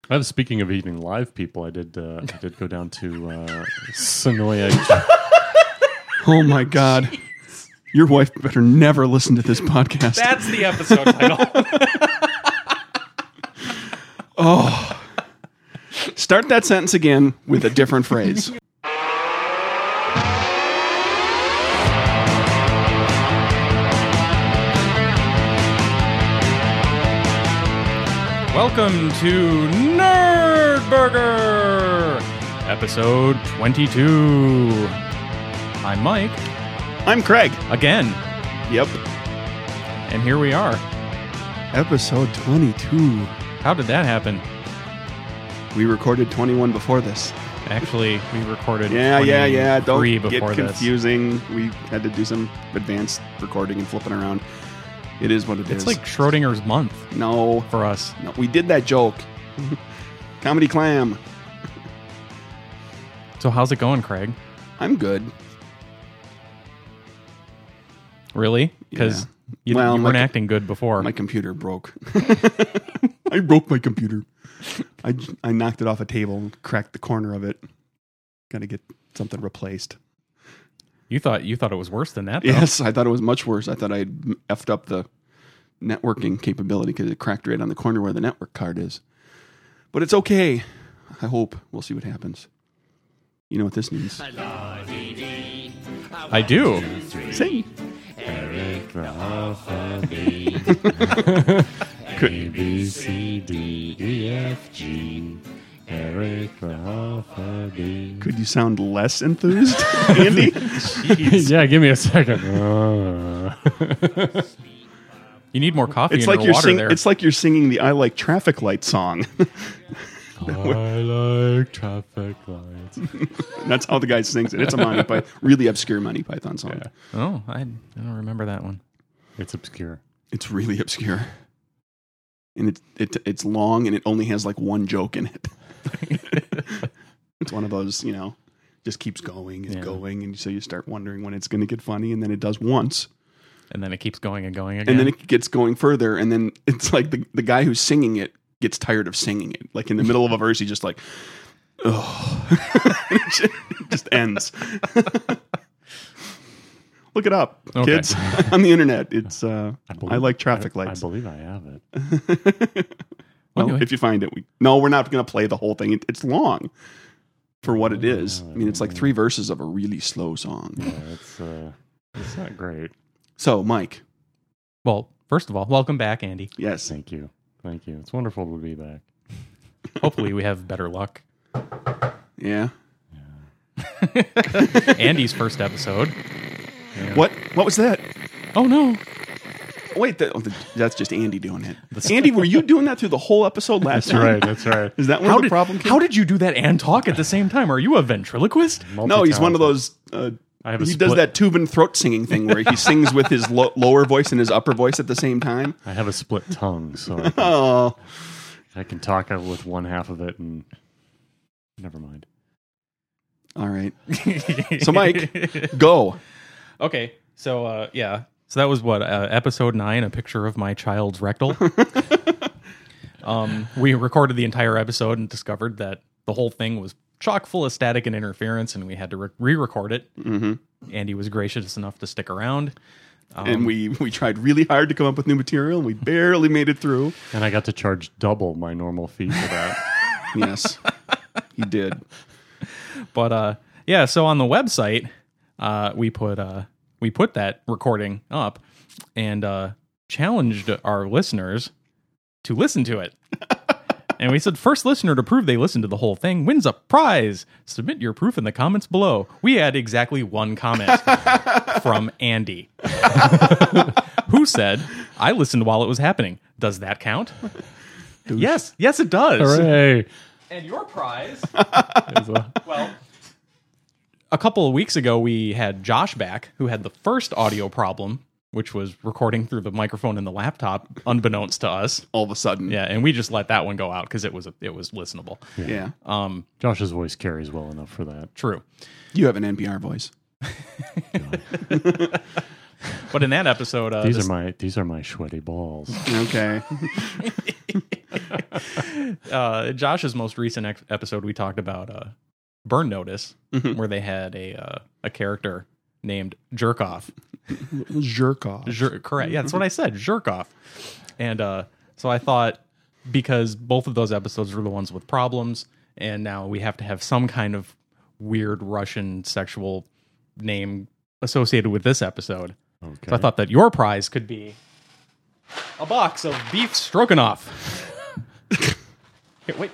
Speaking of eating live people, I did go down to Sonoya. Oh my God. Your wife better never listen to this podcast. That's the episode title. Oh. Start that sentence again with a different phrase. Welcome to Nerd Burger, episode 22. I'm Mike. I'm Craig. Again. Yep. And here we are. Episode 22. How did that happen? We recorded 21 before this. Actually, we recorded Yeah. Don't before get this. confusing. We had to do some advanced recording and flipping around. It is what it is. It's like Schrodinger's month No. for us. No, we did that joke. Comedy Clam. So how's it going, Craig? I'm good. Really? Because you weren't acting good before. My computer broke. I broke my computer. I knocked it off a table and cracked the corner of it. Got to get something replaced. You thought it was worse than that, though. Yes, I thought it was much worse. I thought I'd effed up the networking capability because it cracked right on the corner where the network card is. But it's okay. I hope. We'll see what happens. You know what this means. I do. Sing. A, B, C, D, E, F, G. Eric, Alpha, B. Could you sound less enthused, Andy? Yeah, give me a second. You need more coffee It's in like your you're water there. It's like you're singing the "I Like Traffic Light" song. I like traffic lights. That's how the guy sings it. It's a really obscure Monty Python song. Yeah. Oh, I don't remember that one. It's obscure. It's really obscure, and it's long, and it only has like one joke in it. It's one of those, just keeps going and going, and so you start wondering when it's going to get funny, and then it does once, And then it keeps going and going again. and then it gets going further, and then it's like the guy who's singing it gets tired of singing it. Like in the middle of a verse, he just like, oh, it just ends. Look it up, kids, on the internet. It's I like traffic lights. I believe I have it. Well, Anyway. if you find it, we're not going to play the whole thing. It's long for what it is. I mean, it's like 3 verses of a really slow song. Yeah, it's not great. So, Mike. Well, first of all, welcome back, Andy. Yes. Thank you. It's wonderful to be back. Hopefully we have better luck. Yeah. Andy's first episode. Yeah. What was that? Oh, no. Wait, that's just Andy doing it. Andy, were you doing that through the whole episode last time? That's right. Is that where the problem came? How did you do that and talk at the same time? Are you a ventriloquist? No, he's one of those... he does that tube and throat singing thing where he sings with his lower voice and his upper voice at the same time. I have a split tongue, so I can talk with one half of it and... Never mind. All right. So, Mike, go. Okay, so so that was what episode 9, a picture of my child's rectal. We recorded the entire episode and discovered that the whole thing was chock full of static and interference, and we had to re-record it. Mm-hmm. Andy was gracious enough to stick around, and we tried really hard to come up with new material, and we barely made it through. And I got to charge double my normal fee for that. Yes, he did. But so on the website, we put that recording up and challenged our listeners to listen to it. And we said, first listener to prove they listened to the whole thing wins a prize. Submit your proof in the comments below. We had exactly one comment from Andy, who said, I listened while it was happening. Does that count? Yes, it does. Hooray! And your prize, well, a couple of weeks ago, we had Josh back, who had the first audio problem, which was recording through the microphone in the laptop, unbeknownst to us. All of a sudden. Yeah, and we just let that one go out because it was listenable. Yeah. Josh's voice carries well enough for that. True. You have an NPR voice. But in that episode, these are my sweaty balls. Okay. Josh's most recent episode, we talked about Burn Notice, where they had a character named Jerkoff. Jerkoff. Correct. Yeah, that's what I said. Jerkoff. And so I thought, because both of those episodes were the ones with problems, and now we have to have some kind of weird Russian sexual name associated with this episode. Okay. So I thought that your prize could be a box of beef stroganoff. Here, wait.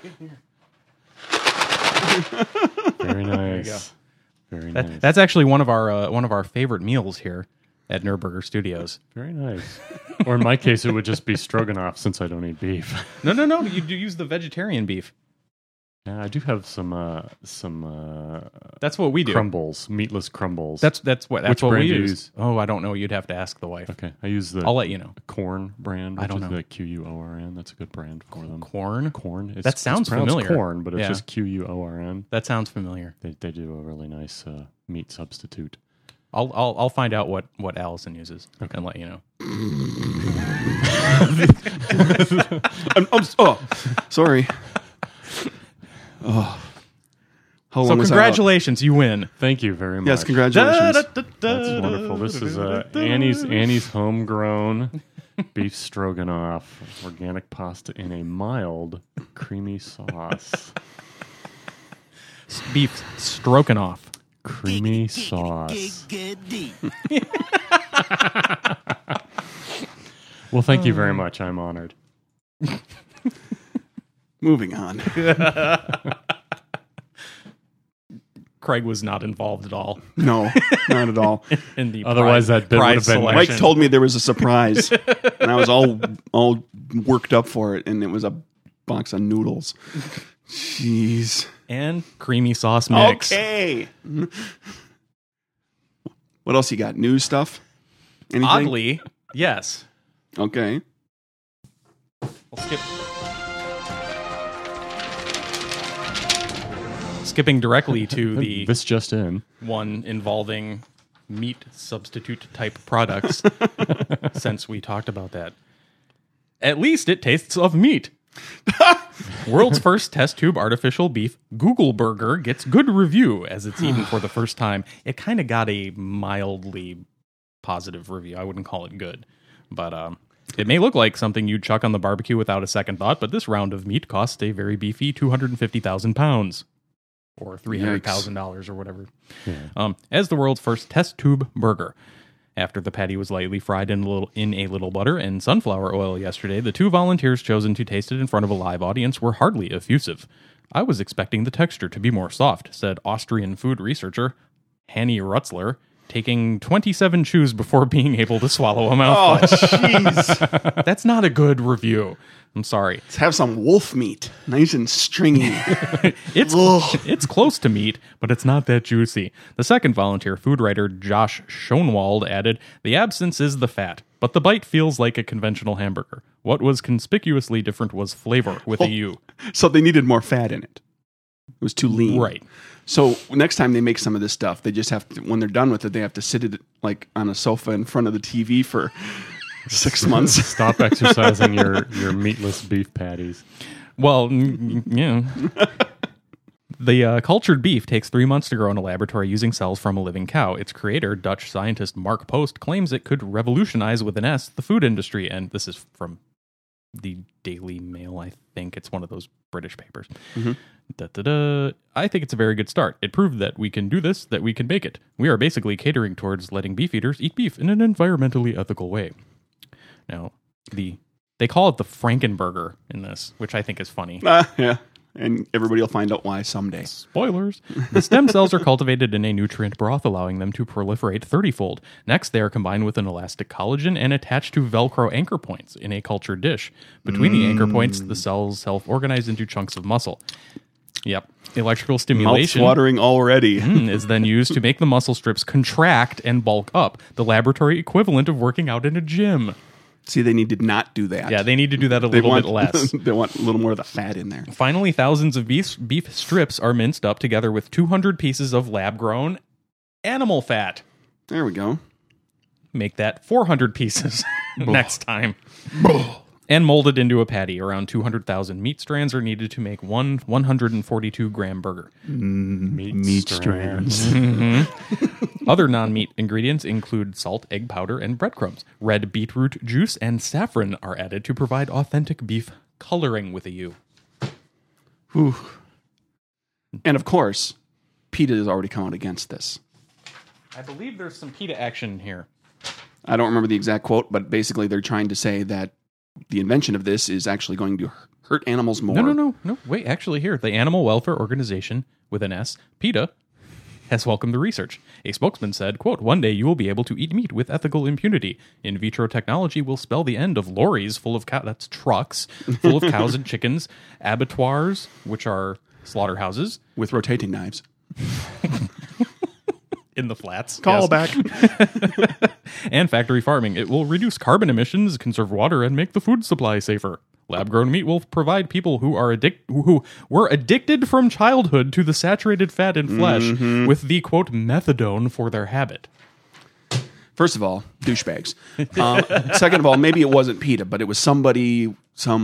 Very nice. There you go. Very nice. That's actually one of our favorite meals here at Nerdburger Studios. Very nice. Or in my case, it would just be stroganoff since I don't eat beef. No. You do use the vegetarian beef. Yeah, I do have some That's what we do. crumbles, meatless crumbles. That's what Which we brand do you use. use? Oh, I don't know. You'd have to ask the wife. Okay, I use the I'll let you know. corn brand. Which I don't is know. the QUORN. That's a good brand for them. Corn? Corn. That sounds it's pronounced familiar. Corn, but it's Yeah. just QUORN. That sounds familiar. They do a really nice meat substitute. I'll find out what Allison uses and let you know. Sorry. Oh. How So long was I out? congratulations, you win. Thank you very much. Yes, congratulations. That's wonderful. This is Annie's homegrown beef stroganoff, organic pasta in a mild, creamy sauce. Beef stroganoff. Creamy sauce. Well, thank you very much. I'm honored. Moving on. Craig was not involved at all No, not at all. in the Otherwise, that bit would prize have been- selection. Mike told me there was a surprise, and I was all worked up for it, and it was a box of noodles. Jeez. and creamy sauce mix. Okay. What else you got? News stuff? Anything? Oddly, yes. Okay. We'll skip. Skipping directly to the This just in. one involving meat substitute type products, since we talked about that. At least it tastes of meat. World's first test tube artificial beef Google Burger gets good review as it's eaten for the first time. It kind of got a mildly positive review. I wouldn't call it good, but it may look like something you'd chuck on the barbecue without a second thought, but this round of meat costs a very beefy 250,000 pounds. Or $300,000 or whatever. Yeah. As the world's first test tube burger. After the patty was lightly fried in a little butter and sunflower oil yesterday, the two volunteers chosen to taste it in front of a live audience were hardly effusive. I was expecting the texture to be more soft, said Austrian food researcher Hanny Rutzler, taking 27 chews before being able to swallow a mouthful. Jeez. That's not a good review. I'm sorry. Let's have some wolf meat. Nice and stringy. It's close to meat, but it's not that juicy. The second volunteer food writer, Josh Schoenwald, added, "The absence is the fat, but the bite feels like a conventional hamburger. What was conspicuously different was flavor with a U." So they needed more fat in it. It was too lean. Right. So next time they make some of this stuff, they just have to, when they're done with it, they have to sit it like on a sofa in front of the TV for 6 months. Stop exercising your meatless beef patties. Well, yeah. The cultured beef takes 3 months to grow in a laboratory using cells from a living cow. Its creator, Dutch scientist Mark Post, claims it could revolutionize, with an S, the food industry. And this is from the Daily Mail, I think. It's one of those British papers. I think it's a very good start. It proved that we can do this, that we can make it. We are basically catering towards letting beef eaters eat beef in an environmentally ethical way. Now, they call it the Frankenburger in this, which I think is funny. Yeah. And everybody will find out why someday. Spoilers. The stem cells are cultivated in a nutrient broth, allowing them to proliferate 30-fold. Next, they are combined with an elastic collagen and attached to Velcro anchor points in a cultured dish. Between the anchor points, the cells self-organize into chunks of muscle. Yep. Electrical stimulation Mouth-watering already. is then used to make the muscle strips contract and bulk up, the laboratory equivalent of working out in a gym. See, they need to not do that. Yeah, they need to do that a They little want bit less. They want a little more of the fat in there. Finally, thousands of beef strips are minced up together with 200 pieces of lab-grown animal fat. There we go. Make that 400 pieces next time. and molded into a patty. Around 200,000 meat strands are needed to make one 142-gram burger. Meat strands. Other non-meat ingredients include salt, egg powder, and breadcrumbs. Red beetroot juice and saffron are added to provide authentic beef coloring with a U. Whew. And of course, PETA has already come out against this. I believe there's some PETA action here. I don't remember the exact quote, but basically they're trying to say that the invention of this is actually going to hurt animals more. No. Wait, actually here, the Animal Welfare Organization, with an S, PETA, has welcomed the research. A spokesman said, quote, "One day you will be able to eat meat with ethical impunity. In vitro technology will spell the end of lorries full of cows," that's trucks, full of cows and chickens, abattoirs, which are slaughterhouses, With rotating knives. in the flats. Call yes. back. And factory farming. It will reduce carbon emissions, conserve water, and make the food supply safer. Lab-grown meat will provide people who were addicted from childhood to the saturated fat in flesh with the, quote, methadone for their habit. First of all, douchebags. Second of all, maybe it wasn't PETA, but it was somebody,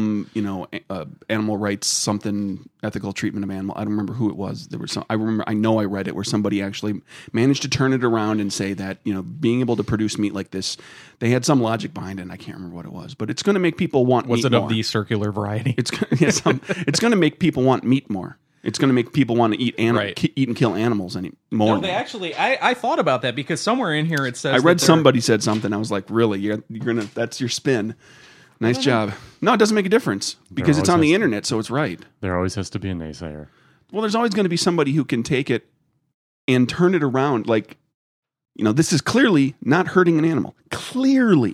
animal rights, something, ethical treatment of animal. I don't remember who it was. There was some. I know I read it where somebody actually managed to turn it around and say that being able to produce meat like this, they had some logic behind it. And I can't remember what it was, but it's going to make people want. Was meat it more. of the circular variety? It's going to make people want meat more. It's going to make people want to eat and kill animals more. No, they actually. I thought about that because somewhere in here it says. I read somebody said something. I was like, really? You're gonna? That's your spin. Nice job. No, it doesn't make a difference because it's on the internet, so it's right. There always has to be a naysayer. Well, there's always going to be somebody who can take it and turn it around. Like, this is clearly not hurting an animal. Clearly.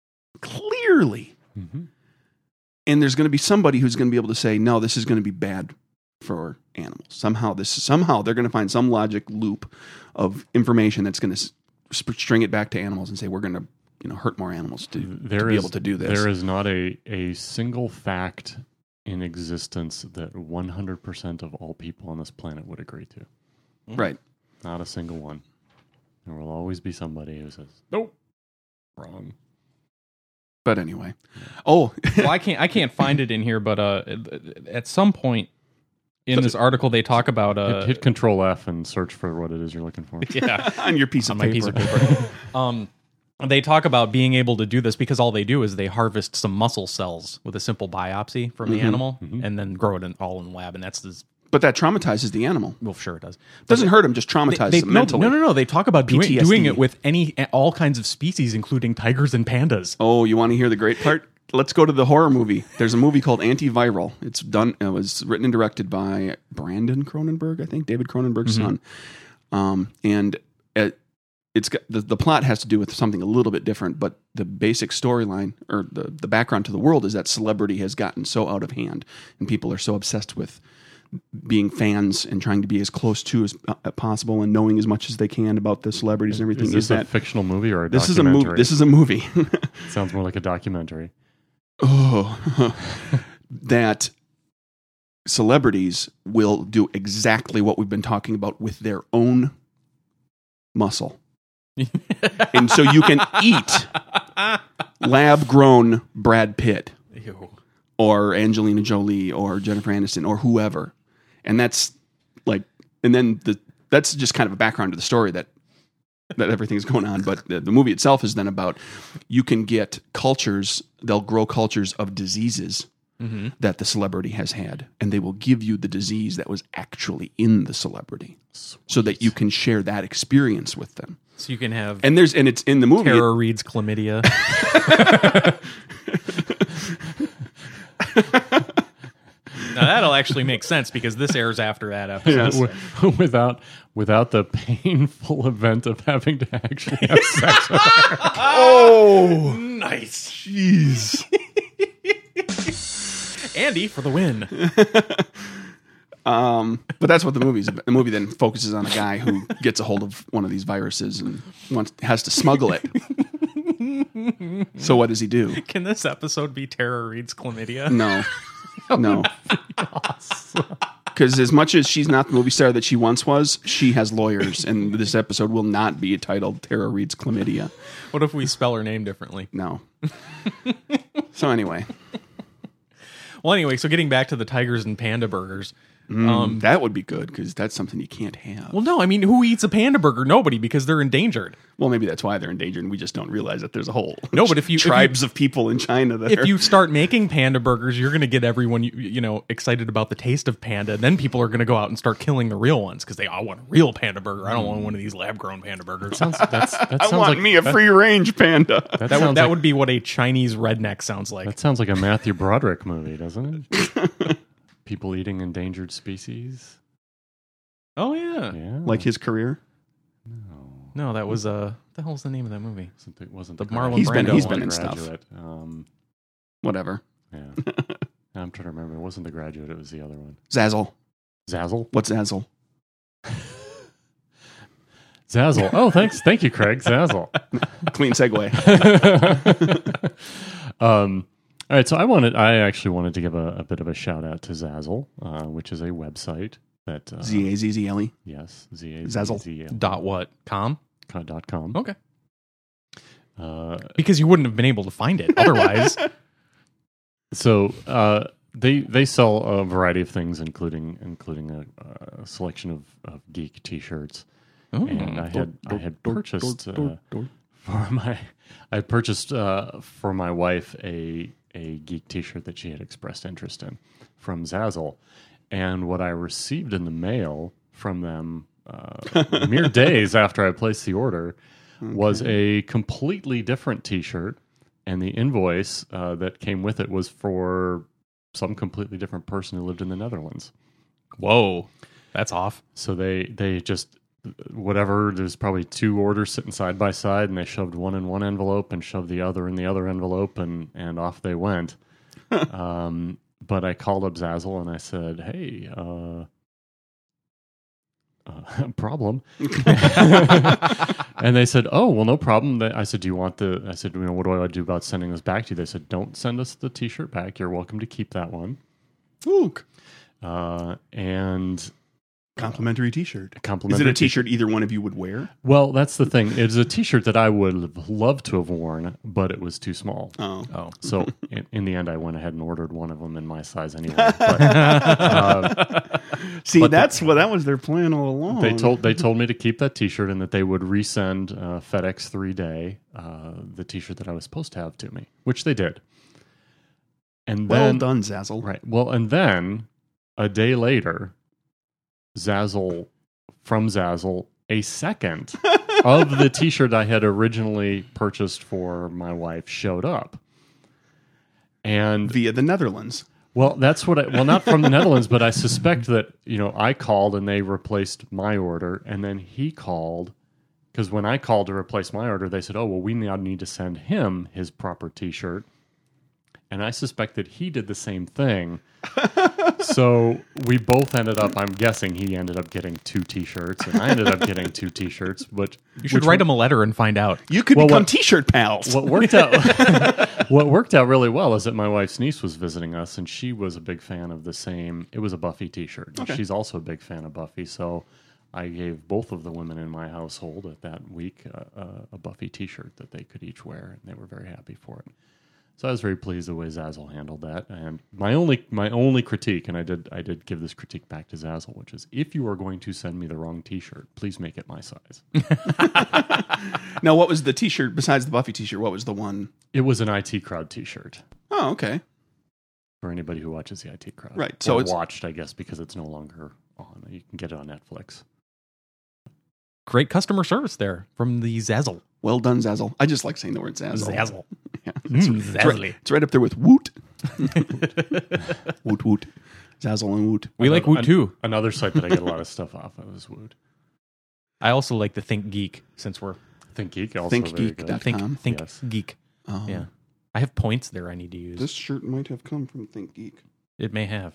Mm-hmm. And there's going to be somebody who's going to be able to say, no, this is going to be bad for animals. Somehow they're going to find some logic loop of information that's going to string it back to animals and say we're going to hurt more animals to be able to do this. There is not a single fact in existence that 100% of all people on this planet would agree to. Right. Not a single one. There will always be somebody who says, nope, wrong. But anyway. Oh. Well, I can't find it in here, but at some point in this article they talk about hit Control F and search for what it is you're looking for. Yeah. on your piece of my paper. piece of paper. They talk about being able to do this because all they do is they harvest some muscle cells with a simple biopsy from the animal and then grow it all in the lab, and that's this. But that traumatizes the animal. Well, sure it does. Doesn't hurt them, just traumatizes them mentally. No. They talk about PTSD. doing it with all kinds of species, including tigers and pandas. Oh, you want to hear the great part? Let's go to the horror movie. There's a movie called Antiviral. It was written and directed by Brandon Cronenberg, I think, David Cronenberg's son. And it's got, the plot has to do with something a little bit different, but the basic storyline or the background to the world is that celebrity has gotten so out of hand, and people are so obsessed with being fans and trying to be as close to as possible and knowing as much as they can about the celebrities and everything. Is this a fictional movie or a this documentary? This is a movie. Sounds more like a documentary. Oh, that celebrities will do exactly what we've been talking about with their own muscle. And so you can eat lab-grown Brad Pitt or Angelina Jolie or Jennifer Aniston or whoever. And that's that's just kind of a background to the story that everything's going on. But the movie itself is then about you can get cultures, they'll grow cultures of diseases that the celebrity has had, and they will give you the disease that was actually in the celebrity. Sweet. So that you can share that experience with them. So you can have and it's in the movie. Tara Reid's chlamydia. Now that'll actually make sense because this airs after that episode. Yeah, without the painful event of having to actually have sex with her. Oh, nice. Jeez. Andy for the win. But that's what the movie's about. The movie then focuses on a guy who gets a hold of one of these viruses and has to smuggle it. So what does he do? Can this episode be Tara Reid's chlamydia? No. Because as much as she's not the movie star that she once was, she has lawyers, and this episode will not be titled Tara Reid's chlamydia. What if we spell her name differently? No. So anyway. Well, anyway, so getting back to the tigers and panda burgers. That would be good because that's something you can't have. Well, no, I mean, who eats a panda burger? Nobody, because they're endangered. Well, maybe that's why they're endangered, and we just don't realize that there's a whole No, but if you- tribes of people in China that If you start making panda burgers, you're going to get everyone excited about the taste of panda. Then people are going to go out and start killing the real ones because they all want a real panda burger. I don't want one of these lab grown panda burgers. That I sounds want like me a free range panda. That would be what a Chinese redneck sounds like. That sounds like a Matthew Broderick movie, doesn't it? People eating endangered species. Oh yeah. Yeah, Like his career. No, that was the hell's the name of that movie? wasn't The the Marlon He's been- Brando he's one. been in stuff. Graduate. Whatever. Yeah, I'm trying to remember. It wasn't The Graduate. It was the other one. Zazzle. Zazzle. What's Zazzle? Zazzle. Oh, thanks. Thank you, Craig. Zazzle. Clean segue. All right, so I actually wanted to give a bit of a shout out to Zazzle, which is a website that Zazzle. yes, Zazzle. .com? .com. Okay. Because you wouldn't have been able to find it otherwise. So they sell a variety of things, including a selection of geek T-shirts, and I had purchased for my wife a geek T-shirt that she had expressed interest in from Zazzle, and what I received in the mail from them mere days after I placed the order was a completely different T-shirt, and the invoice that came with it was for some completely different person who lived in the Netherlands. Whoa, that's off. So they just whatever. There's probably two orders sitting side by side, and they shoved one in one envelope and shoved the other in the other envelope, and off they went. But I called up Zazzle and I said, "Hey, problem." And they said, "Oh, well, no problem." I said, "Do you want the?" I said, "What do I do about sending this back to you?" They said, "Don't send us the T-shirt back. You're welcome to keep that one." Look. And Complimentary T-shirt. complimentary. Is it a T-shirt either one of you would wear? Well, that's the thing. It's a T-shirt that I would have loved to have worn, but it was too small. Oh. So in the end, I went ahead and ordered one of them in my size anyway. But, See, that was their plan all along. they told me to keep that T-shirt and that they would resend FedEx 3-day the T-shirt that I was supposed to have to me, which they did. And Well then, done, Zazzle. right? Well, and then a day later, Zazzle a second of the T-shirt I had originally purchased for my wife showed up, and Via the Netherlands. well, that's what not from the Netherlands, but I suspect that I called and they replaced my order, and then he called because when I called to replace my order, they said, "Oh, well, we now need to send him his proper T-shirt," and I suspect that he did the same thing. So we both ended up, I'm guessing he ended up getting 2 T-shirts, and I ended up getting 2 T-shirts. But You should write him a letter and find out. You could become T-shirt pals. what worked out really well is that my wife's niece was visiting us, and she was a big fan of the same. It was a Buffy T-shirt. Okay. She's also a big fan of Buffy, so I gave both of the women in my household at that week a Buffy T-shirt that they could each wear, and they were very happy for it. So I was very pleased the way Zazzle handled that. And my only critique, and I did give this critique back to Zazzle, which is if you are going to send me the wrong T-shirt, please make it my size. Now, what was the T-shirt besides the Buffy T-shirt? What was the one? It was an IT Crowd T-shirt Oh, okay. for anybody who watches the IT Crowd. Right, so Or it's- watched, I guess, because it's no longer on. You can get it on Netflix. Great customer service there from the Zazzle. Well done, Zazzle. I just like saying the word Zazzle. Zazzle. Yeah. Zazzly. It's right up there with Woot. Woot Woot. Zazzle and Woot. We like Woot too. Another site that I get a lot of stuff off of is Woot. I also like the Think Geek since we're Think Geek also very good. ThinkGeek.com. Think Yes. Geek. Oh. Yeah. I have points there I need to use. This shirt might have come from Think Geek. It may have.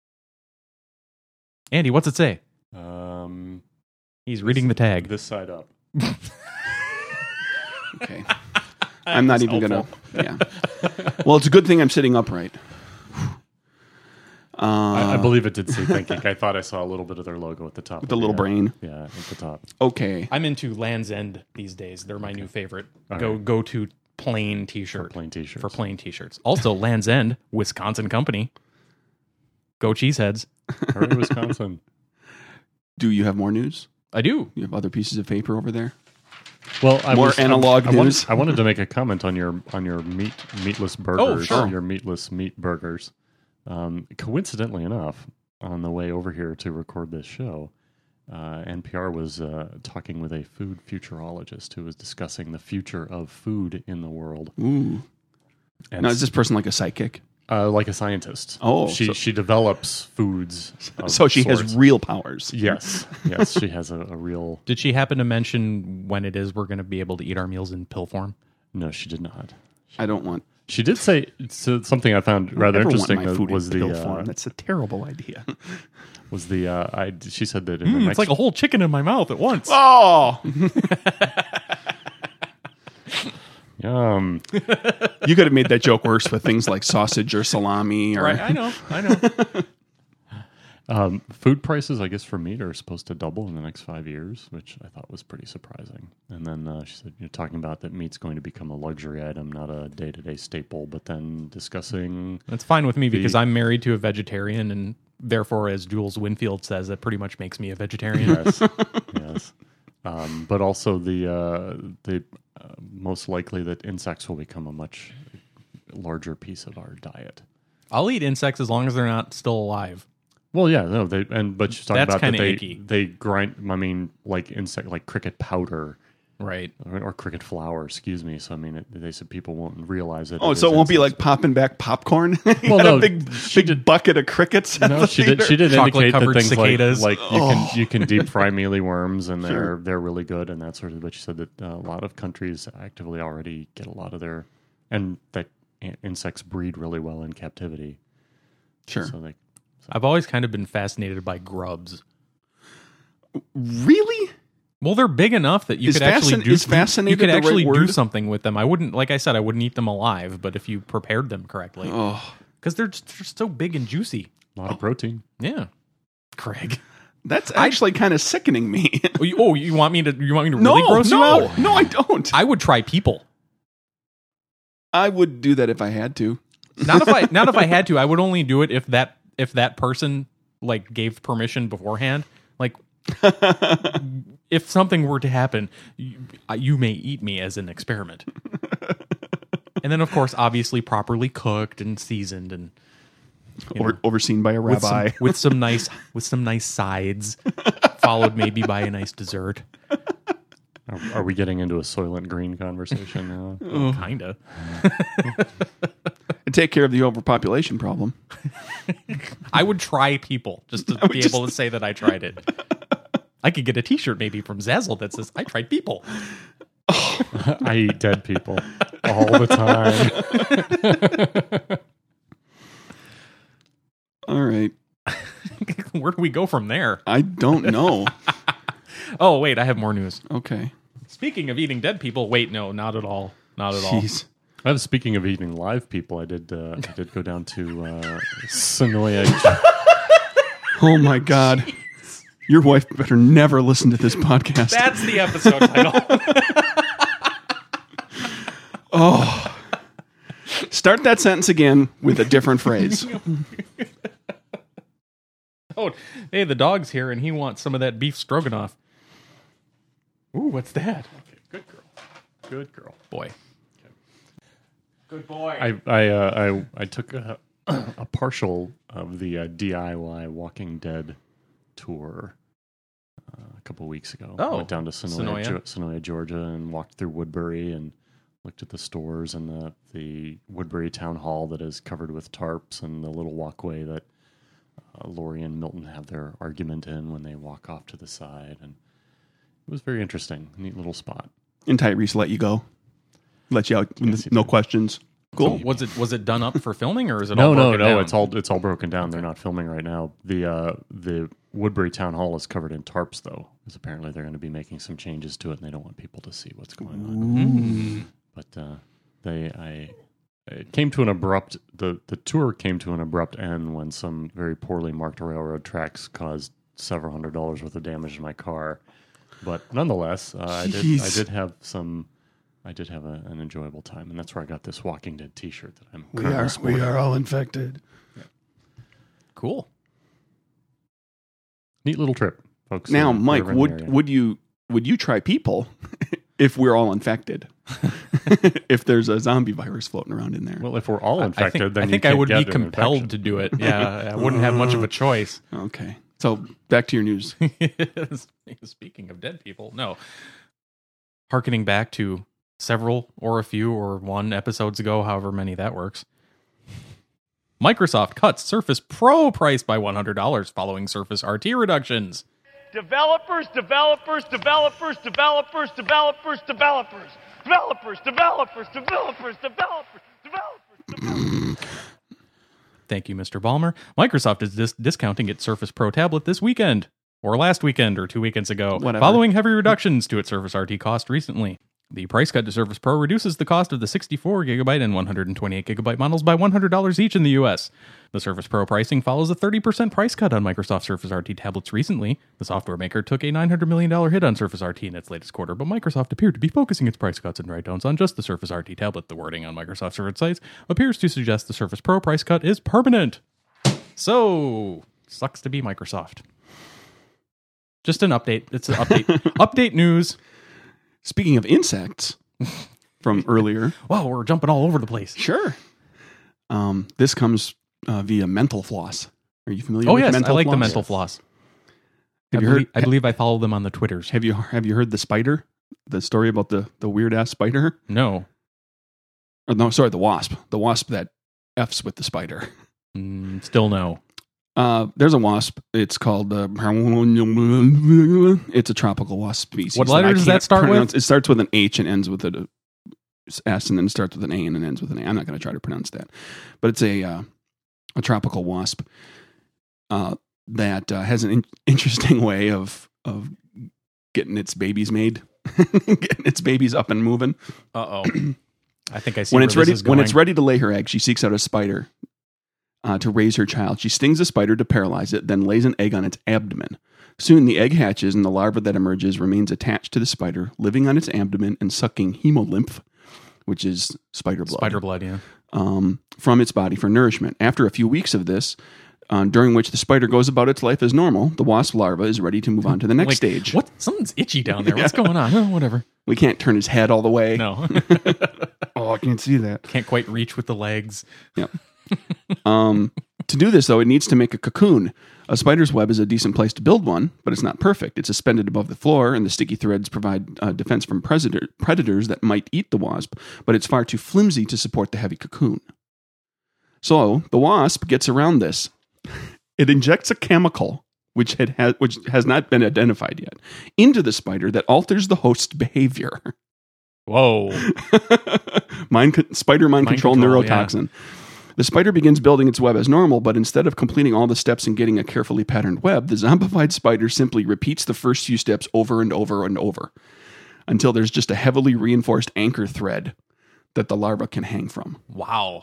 Andy, what's it say? He's reading the tag. This side up. Okay. I'm not even going to. Yeah. Well, it's a good thing I'm sitting upright. I believe it did say Think Geek. I thought I saw a little bit of their logo at the top. With the little brain. Yeah, at the top. Okay. I'm into Land's End these days. They're my new favorite. All Go to plain t-shirt. Plain T-shirts. For plain t-shirts. Also, Land's End, Wisconsin company. Go Cheeseheads. Hooray, Wisconsin. Do you have more news? I do. You have other pieces of paper over there? Well, analog news. I wanted to make a comment on your meatless burgers. sure. Your meatless meat burgers. Coincidentally enough, on the way over here to record this show, NPR was talking with a food futurologist who was discussing the future of food in the world. Ooh. And Now, is this person like a psychic? like a scientist. Oh, she develops foods. Of So she sorts. has real powers. Yes, she has a real. Did she happen to mention when it is we're going to be able to eat our meals in pill form? No, she did not. I don't want. She did say something I found rather I never interesting. want my food was in pill the form. That's a terrible idea. was the she said that in the next It's like a whole chicken in my mouth at once. Oh, yum. you could have made that joke worse with things like sausage or salami. Or Right, I know. Food prices, I guess, for meat are supposed to double in the next 5 years, which I thought was pretty surprising. And then she said, you're talking about that meat's going to become a luxury item, not a day-to-day staple, but then discussing... That's fine with me because I'm married to a vegetarian, and therefore, as Jules Winfield says, that pretty much makes me a vegetarian. Yes, yes. But also the most likely that insects will become a much larger piece of our diet. I'll eat insects as long as they're not still alive. Well, yeah, no, but she's talking That's about that kinda icky. they grind. I mean, like cricket powder, Right. or cricket flour. Excuse me. So I mean, they said people won't realize it. Oh, so it won't be like popping back popcorn. You Well, got no, a big bucket of crickets. At No, the she did. theater? She did indicate that Chocolate-covered things cicadas. like you can deep fry mealy worms, and they're really good and that sort of. But she said that a lot of countries actively already get a lot of their, and that insects breed really well in captivity. Sure. So they. I've always kind of been fascinated by grubs. Really? Well, they're big enough that you Is could actually do. is fascinated You could the right actually do word? something with them. I wouldn't, like I said, I wouldn't eat them alive, but if you prepared them correctly, because they're just so big and juicy. A lot of protein. Yeah, Craig. That's actually kind of sickening me. You want me to really gross you out? No, I don't. I would try people. I would do that if I had to. Not if I had to. I would only do it if that person like gave permission beforehand. Like, if something were to happen, you may eat me as an experiment. And then, of course, obviously properly cooked and seasoned and Overseen by a rabbi. with some nice sides, followed maybe by a nice dessert. Are we getting into a Soylent Green conversation now? Kinda. And take care of the overpopulation problem. I would try people just to be able to say that I tried it. I could get a T-shirt maybe from Zazzle that says I tried people. I eat dead people all the time. All right. Where do we go from there? I don't know. Oh, wait, I have more news. Okay. Speaking of eating dead people, wait, no, not at all. Not at all. Jeez. Speaking of eating live people, I did go down to Sonoya. Oh my God. Your wife better never listen to this podcast. That's the episode title. Start that sentence again with a different phrase. Oh, hey, the dog's here and he wants some of that beef stroganoff. Ooh, what's that? Okay, good girl. Good girl. Boy. Good boy. I took a partial of the DIY Walking Dead tour a couple of weeks ago. Oh, went down to Sonoya, Georgia, and walked through Woodbury and looked at the stores and the Woodbury Town Hall that is covered with tarps and the little walkway that Lori and Milton have their argument in when they walk off to the side. And it was very interesting. Neat little spot. And Tyrese let you go. Let you out. Yes, No questions. Cool. So was it done up for filming or is it all No. broken down? It's all broken down. They're not filming right now. The Woodbury Town Hall is covered in tarps, though, because apparently they're going to be making some changes to it, and they don't want people to see what's going on. But it came to an abrupt. The tour came to an abrupt end when some very poorly marked railroad tracks caused several $100s worth of damage to my car. But nonetheless, I did have an enjoyable time, and that's where I got this Walking Dead T-shirt that I'm. We are all infected. Cool. Neat little trip, folks. Now, that Mike, live in the area. would you try people if we're all infected? If there's a zombie virus floating around in there? Well, if we're all infected, then I think you I can't would be get an compelled infection. to do it. Yeah, I wouldn't have much of a choice. Okay. So back to your news. Speaking of dead people, no. Harkening back to several or a few or one episodes ago, however many that works. Microsoft cuts Surface Pro price by $100 following Surface RT reductions. Developers. Thank you, Mr. Ballmer. Microsoft is discounting its Surface Pro tablet this weekend, or last weekend, or 2 weekends ago, Whatever. following heavy reductions to its Surface RT cost recently. The price cut to Surface Pro reduces the cost of the 64GB and 128GB models by $100 each in the US. The Surface Pro pricing follows a 30% price cut on Microsoft Surface RT tablets recently. The software maker took a $900 million hit on Surface RT in its latest quarter, but Microsoft appeared to be focusing its price cuts and write-downs on just the Surface RT tablet. The wording on Microsoft Surface sites appears to suggest the Surface Pro price cut is permanent. So, sucks to be Microsoft. Just an update. It's an update. Update news. Speaking of insects from earlier, Wow, we're jumping all over the place. sure. This comes via mental floss. Are you familiar Oh with yes, mental I like floss? the mental floss. Have you heard? I believe I follow them on the Twitters. Have you heard the spider? The story about the weird ass spider? No. Or no, sorry, the wasp. The wasp that f's with the spider. Still no. There's a wasp. It's called it's a tropical wasp species. What letter I does that can't start with? pronounce. It starts with an H and ends with a S, and then starts with an A and then ends with an A. I'm not going to try to pronounce that, but it's a tropical wasp that has an interesting way of getting its babies made, getting its babies up and moving. Uh-oh. I think I see When where it's this ready, is going. when it's ready to lay her egg, she seeks out a spider to raise her child. She stings the spider to paralyze it, then lays an egg on its abdomen. Soon the egg hatches, and the larva that emerges remains attached to the spider, living on its abdomen and sucking hemolymph, which is spider blood, Spider blood, yeah. from its body for nourishment. After a few weeks of this, during which the spider goes about its life as normal, the wasp larva is ready to move on to the next Like, stage. What? Something's itchy down there. What's going on? Oh, whatever. We can't turn his head all the way. No. Oh, I can't see that. Can't quite reach with the legs. Yep. To do this, though, it needs to make a cocoon. A spider's web is a decent place to build one, but it's not perfect. It's suspended above the floor, and the sticky threads provide defense from predators that might eat the wasp, but it's far too flimsy to support the heavy cocoon. So the wasp gets around this. It injects a chemical, which has not been identified yet, into the spider that alters the host's behavior. Whoa. Spider mind control control, neurotoxin. The spider begins building its web as normal, but instead of completing all the steps and getting a carefully patterned web, the zombified spider simply repeats the first few steps over and over and over until there's just a heavily reinforced anchor thread that the larva can hang from. Wow.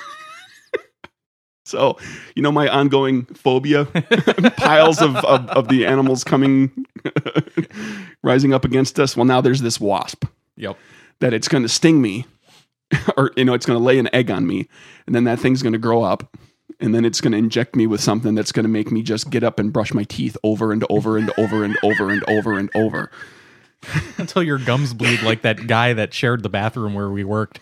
So, you know, my ongoing phobia, piles of the animals coming, rising up against us. Well, now there's this wasp Yep. that it's going to sting me, or, you know, it's going to lay an egg on me, and then that thing's going to grow up, and then it's going to inject me with something that's going to make me just get up and brush my teeth over and over and over and over and over and over. Until your gums bleed like that guy that shared the bathroom where we worked.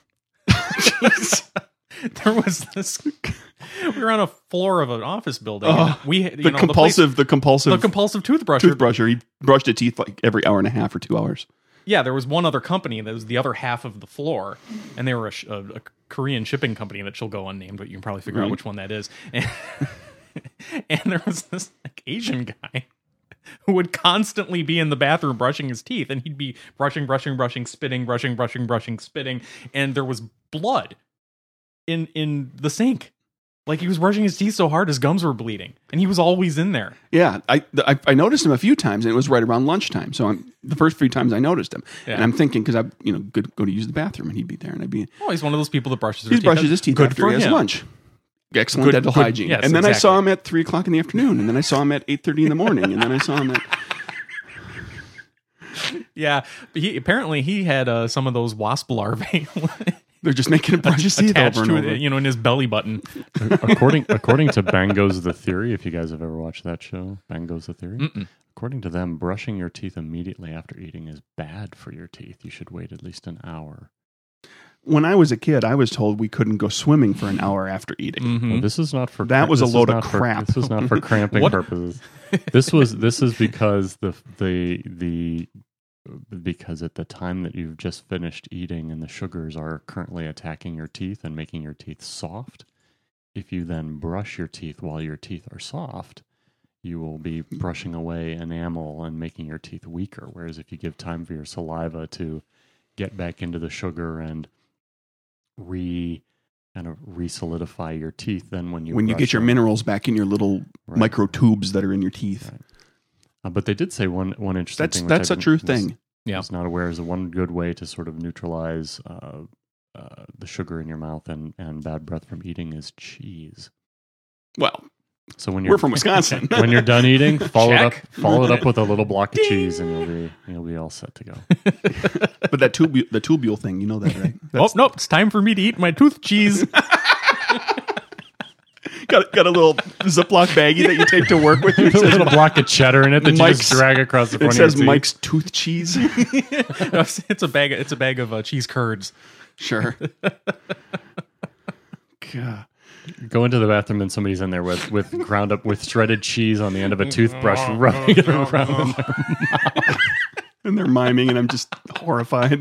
There was this. We were on a floor of an office building. The compulsive toothbrusher. He brushed his teeth like every hour and a half or 2 hours. Yeah, there was one other company that was the other half of the floor, and they were a Korean shipping company that shall go unnamed, but you can probably figure out which one that is. And there was this Asian guy who would constantly be in the bathroom brushing his teeth, and he'd be brushing, spitting, spitting, and there was blood in the sink. Like, he was brushing his teeth so hard his gums were bleeding, and he was always in there. Yeah, I noticed him a few times, and it was right around lunchtime. So the first few times I noticed him, and I'm thinking, because I go to use the bathroom, and he'd be there, and I'd be. Oh, he's one of those people that brushes his teeth Good after for he has him. lunch. Excellent dental hygiene. Yes, and then exactly. I saw him at 3:00 in the afternoon, and then I saw him at 8:30 in the morning, and then I saw him at. Yeah, but apparently he had some of those wasp larvae They're just making him brush his teeth attached over and to over. it, in his belly button. According to Bango's The Theory, if you guys have ever watched that show, Bango's The Theory, according to them, brushing your teeth immediately after eating is bad for your teeth. You should wait at least an hour. When I was a kid, I was told we couldn't go swimming for an hour after eating. Mm-hmm. Well, this is not for That was a this is load of not for- crap. This is not for cramping What? purposes. This is because because at the time that you've just finished eating and the sugars are currently attacking your teeth and making your teeth soft, if you then brush your teeth while your teeth are soft, you will be brushing away enamel and making your teeth weaker. Whereas if you give time for your saliva to get back into the sugar and re-solidify your teeth, then when you When you brush get your them- minerals back in your little Right. micro tubes that are in your teeth. Right. But they did say one interesting That's thing. which that's I a true was- thing. Yeah. Was not aware is one good way to sort of neutralize the sugar in your mouth and bad breath from eating is cheese. Well, So when you're we're from Wisconsin. when you're done eating, follow Check. it up with a little block of cheese, and you'll be all set to go. But that the tubule thing, you know that, right? Oh, nope. It's time for me to eat my tooth cheese. Got a little Ziploc baggie that you take to work with you. It There's a says, little block of cheddar in it that you Mike's- just drag across the it front says of your teeth. Mike's tooth cheese. It's a bag of cheese curds. Sure. God. Go into the bathroom and somebody's in there with ground up with shredded cheese on the end of a toothbrush, rubbing it around. And they're miming, and I'm just horrified.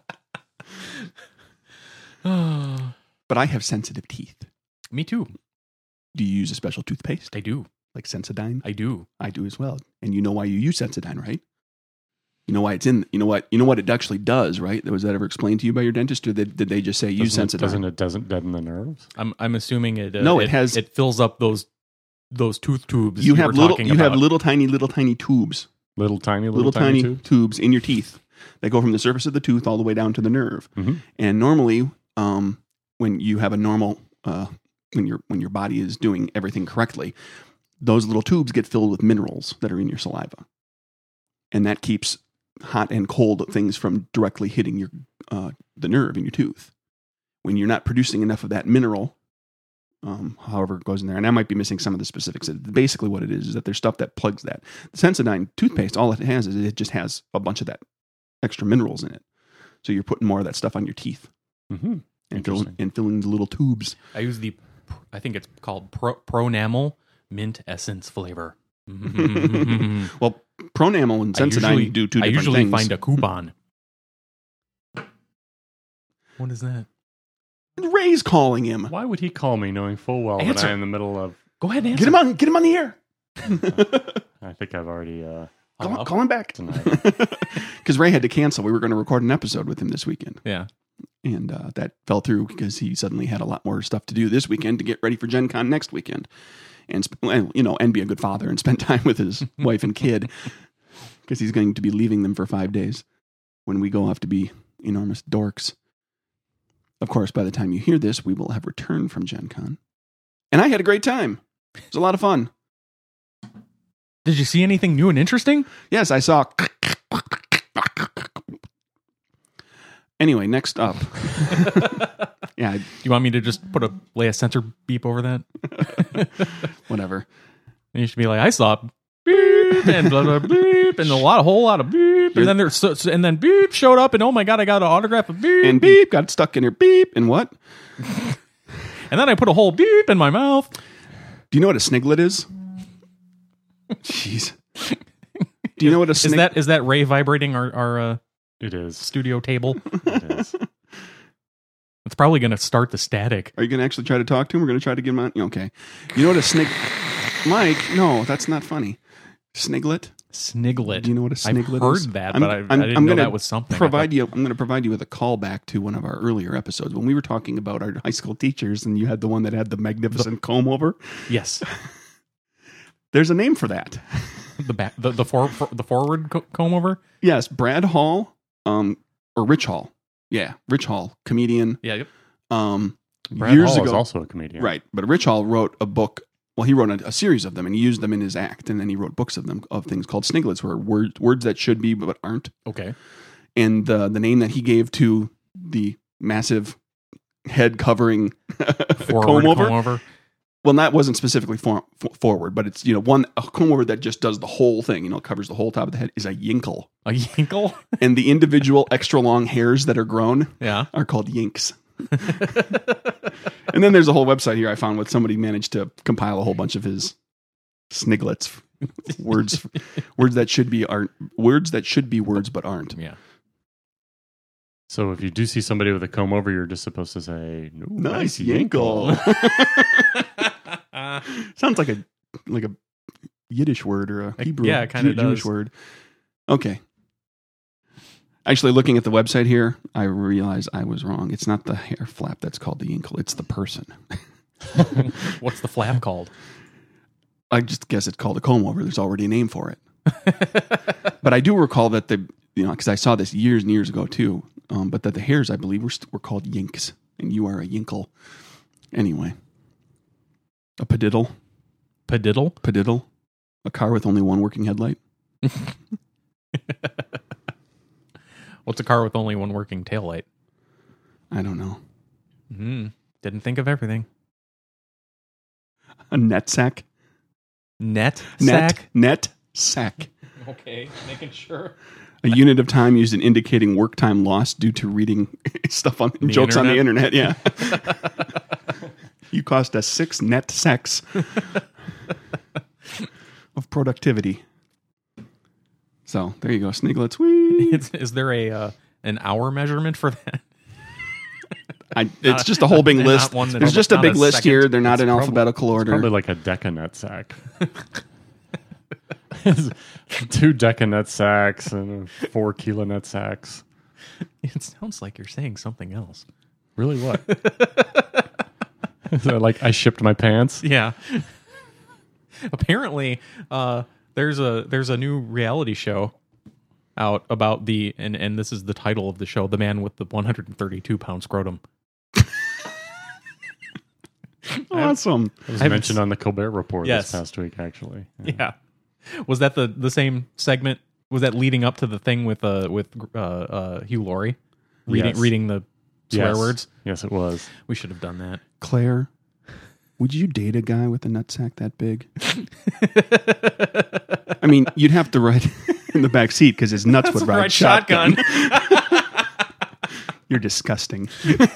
But I have sensitive teeth. Me too. Do you use a special toothpaste I do. like Sensodyne? I do. I do as well. And you know why you use Sensodyne, right? You know why it's in. You know what it actually does, right? Was that ever explained to you by your dentist, or did they just say use Sensodyne? Doesn't deaden the nerves? I'm assuming it. No, it has- It fills up those tooth tubes. You were have little. talking You have about. little tiny tubes. Little tiny tube? tubes in your teeth that go from the surface of the tooth all the way down to the nerve. Mhm. And normally, when you have a normal, when your body is doing everything correctly, those little tubes get filled with minerals that are in your saliva, and that keeps hot and cold things from directly hitting your the nerve in your tooth. When you're not producing enough of that mineral, however it goes in there, and I might be missing some of the specifics. Basically, what it is that there's stuff that plugs that. The Sensodyne toothpaste, all it has is it just has a bunch of that extra minerals in it. So you're putting more of that stuff on your teeth Mm-hmm. and filling the little tubes. I use I think it's called Pronamel mint essence flavor. Mm-hmm. Well, Pronamel and Sensodyne do two different I usually things. find a coupon. What is that? Ray's calling him. Why would he call me knowing full well that Answer. I'm in the middle of... Go ahead and answer. Get him on the air. I think I've already... Call him back. tonight. Because Ray had to cancel. We were going to record an episode with him this weekend. Yeah. And that fell through because he suddenly had a lot more stuff to do this weekend to get ready for Gen Con next weekend. And be a good father and spend time with his wife and kid. Because he's going to be leaving them for 5 days when we go off to be enormous dorks. Of course, by the time you hear this, we will have returned from Gen Con. And I had a great time. It was a lot of fun. Did you see anything new and interesting? Yes, I saw. Anyway, next up. Yeah, You want me to just lay a sensor beep over that? whatever. And you should be like, I saw beep and blah blah beep and whole lot of beep, and then and then beep showed up, and oh my god, I got an autograph of beep, And beep, got stuck in her beep, and what? and then I put a whole beep in my mouth. Do you know what a sniglet is? Jeez. Do you know what a sniglet Is that Ray vibrating our It is. studio table? It is. It's probably going to start the static. Are you going to actually try to talk to him? We're going to try to get him on. Okay. You know what a Mike, no, that's not funny. Sniglet? Sniglet. Do you know what a sniglet I've is? heard that, but I didn't know that was something. I'm going to provide you with a callback to one of our earlier episodes when we were talking about our high school teachers, and you had the one that had the magnificent comb over. Yes. There's a name for that. The forward comb over. Yes, Brad Hall, or Rich Hall. Yeah, Rich Hall, comedian. Yeah. Yep. Brad Years Hall ago, is also a comedian. right? But Rich Hall wrote a book. Well, he wrote a series of them, and he used them in his act, and then he wrote books of them of things called sniglets, where words that should be but aren't. Okay. And the name that he gave to the massive head covering Forward comb over. comb over. Well, that wasn't specifically forward, but it's, a comb over that just does the whole thing, covers the whole top of the head is a yinkle. A yinkle? And the individual extra long hairs that are grown Yeah. are called yinks. And then there's a whole website here I found with somebody managed to compile a whole bunch of his sniglets, words that should be words but aren't. Yeah. So if you do see somebody with a comb over, you're just supposed to say, "Ooh, Nice yinkle." Sounds like a Yiddish word or a Hebrew, yeah, it kinda Jewish does. word. Okay. Actually, looking at the website here, I realize I was wrong. It's not the hair flap that's called the yinkle. It's the person. What's the flap called? I just guess it's called a comb over. There's already a name for it. But I do recall that because I saw this years and years ago too, but that the hairs, I believe, were called yinks, and you are a yinkle. Anyway. A padiddle. Padiddle? Padiddle. A car with only one working headlight. What's a car with only one working taillight? I don't know. Didn't think of everything. A net sack. Net sack? Net sack. Okay, making sure. A unit of time used in indicating work time lost due to reading stuff on jokes on the internet. Yeah. You cost us 6 net sacks of productivity. So there you go, sniglets. Whee! Is there an hour measurement for that? It's just a whole big not list. one that- There's just a not big a list second. here. They're not in Probably- alphabetical order. Probably like a decanet sack. 2 decanet sacks and 4 kilonet sacks. It sounds like you're saying something else. Really, what? Is that like I shipped my pants? Yeah. Apparently, there's a new reality show out about and this is the title of the show, The Man with the 132-pound Scrotum. Awesome. It was I've mentioned on the Colbert Report Yes. this past week, actually. Yeah. Was that the same segment? Was that leading up to the thing with Hugh Laurie Yes. reading the swear Yes. words? Yes, it was. We should have done that. Claire, would you date a guy with a nutsack that big? I mean, you'd have to ride in the back seat because his nuts would ride shotgun. You're disgusting.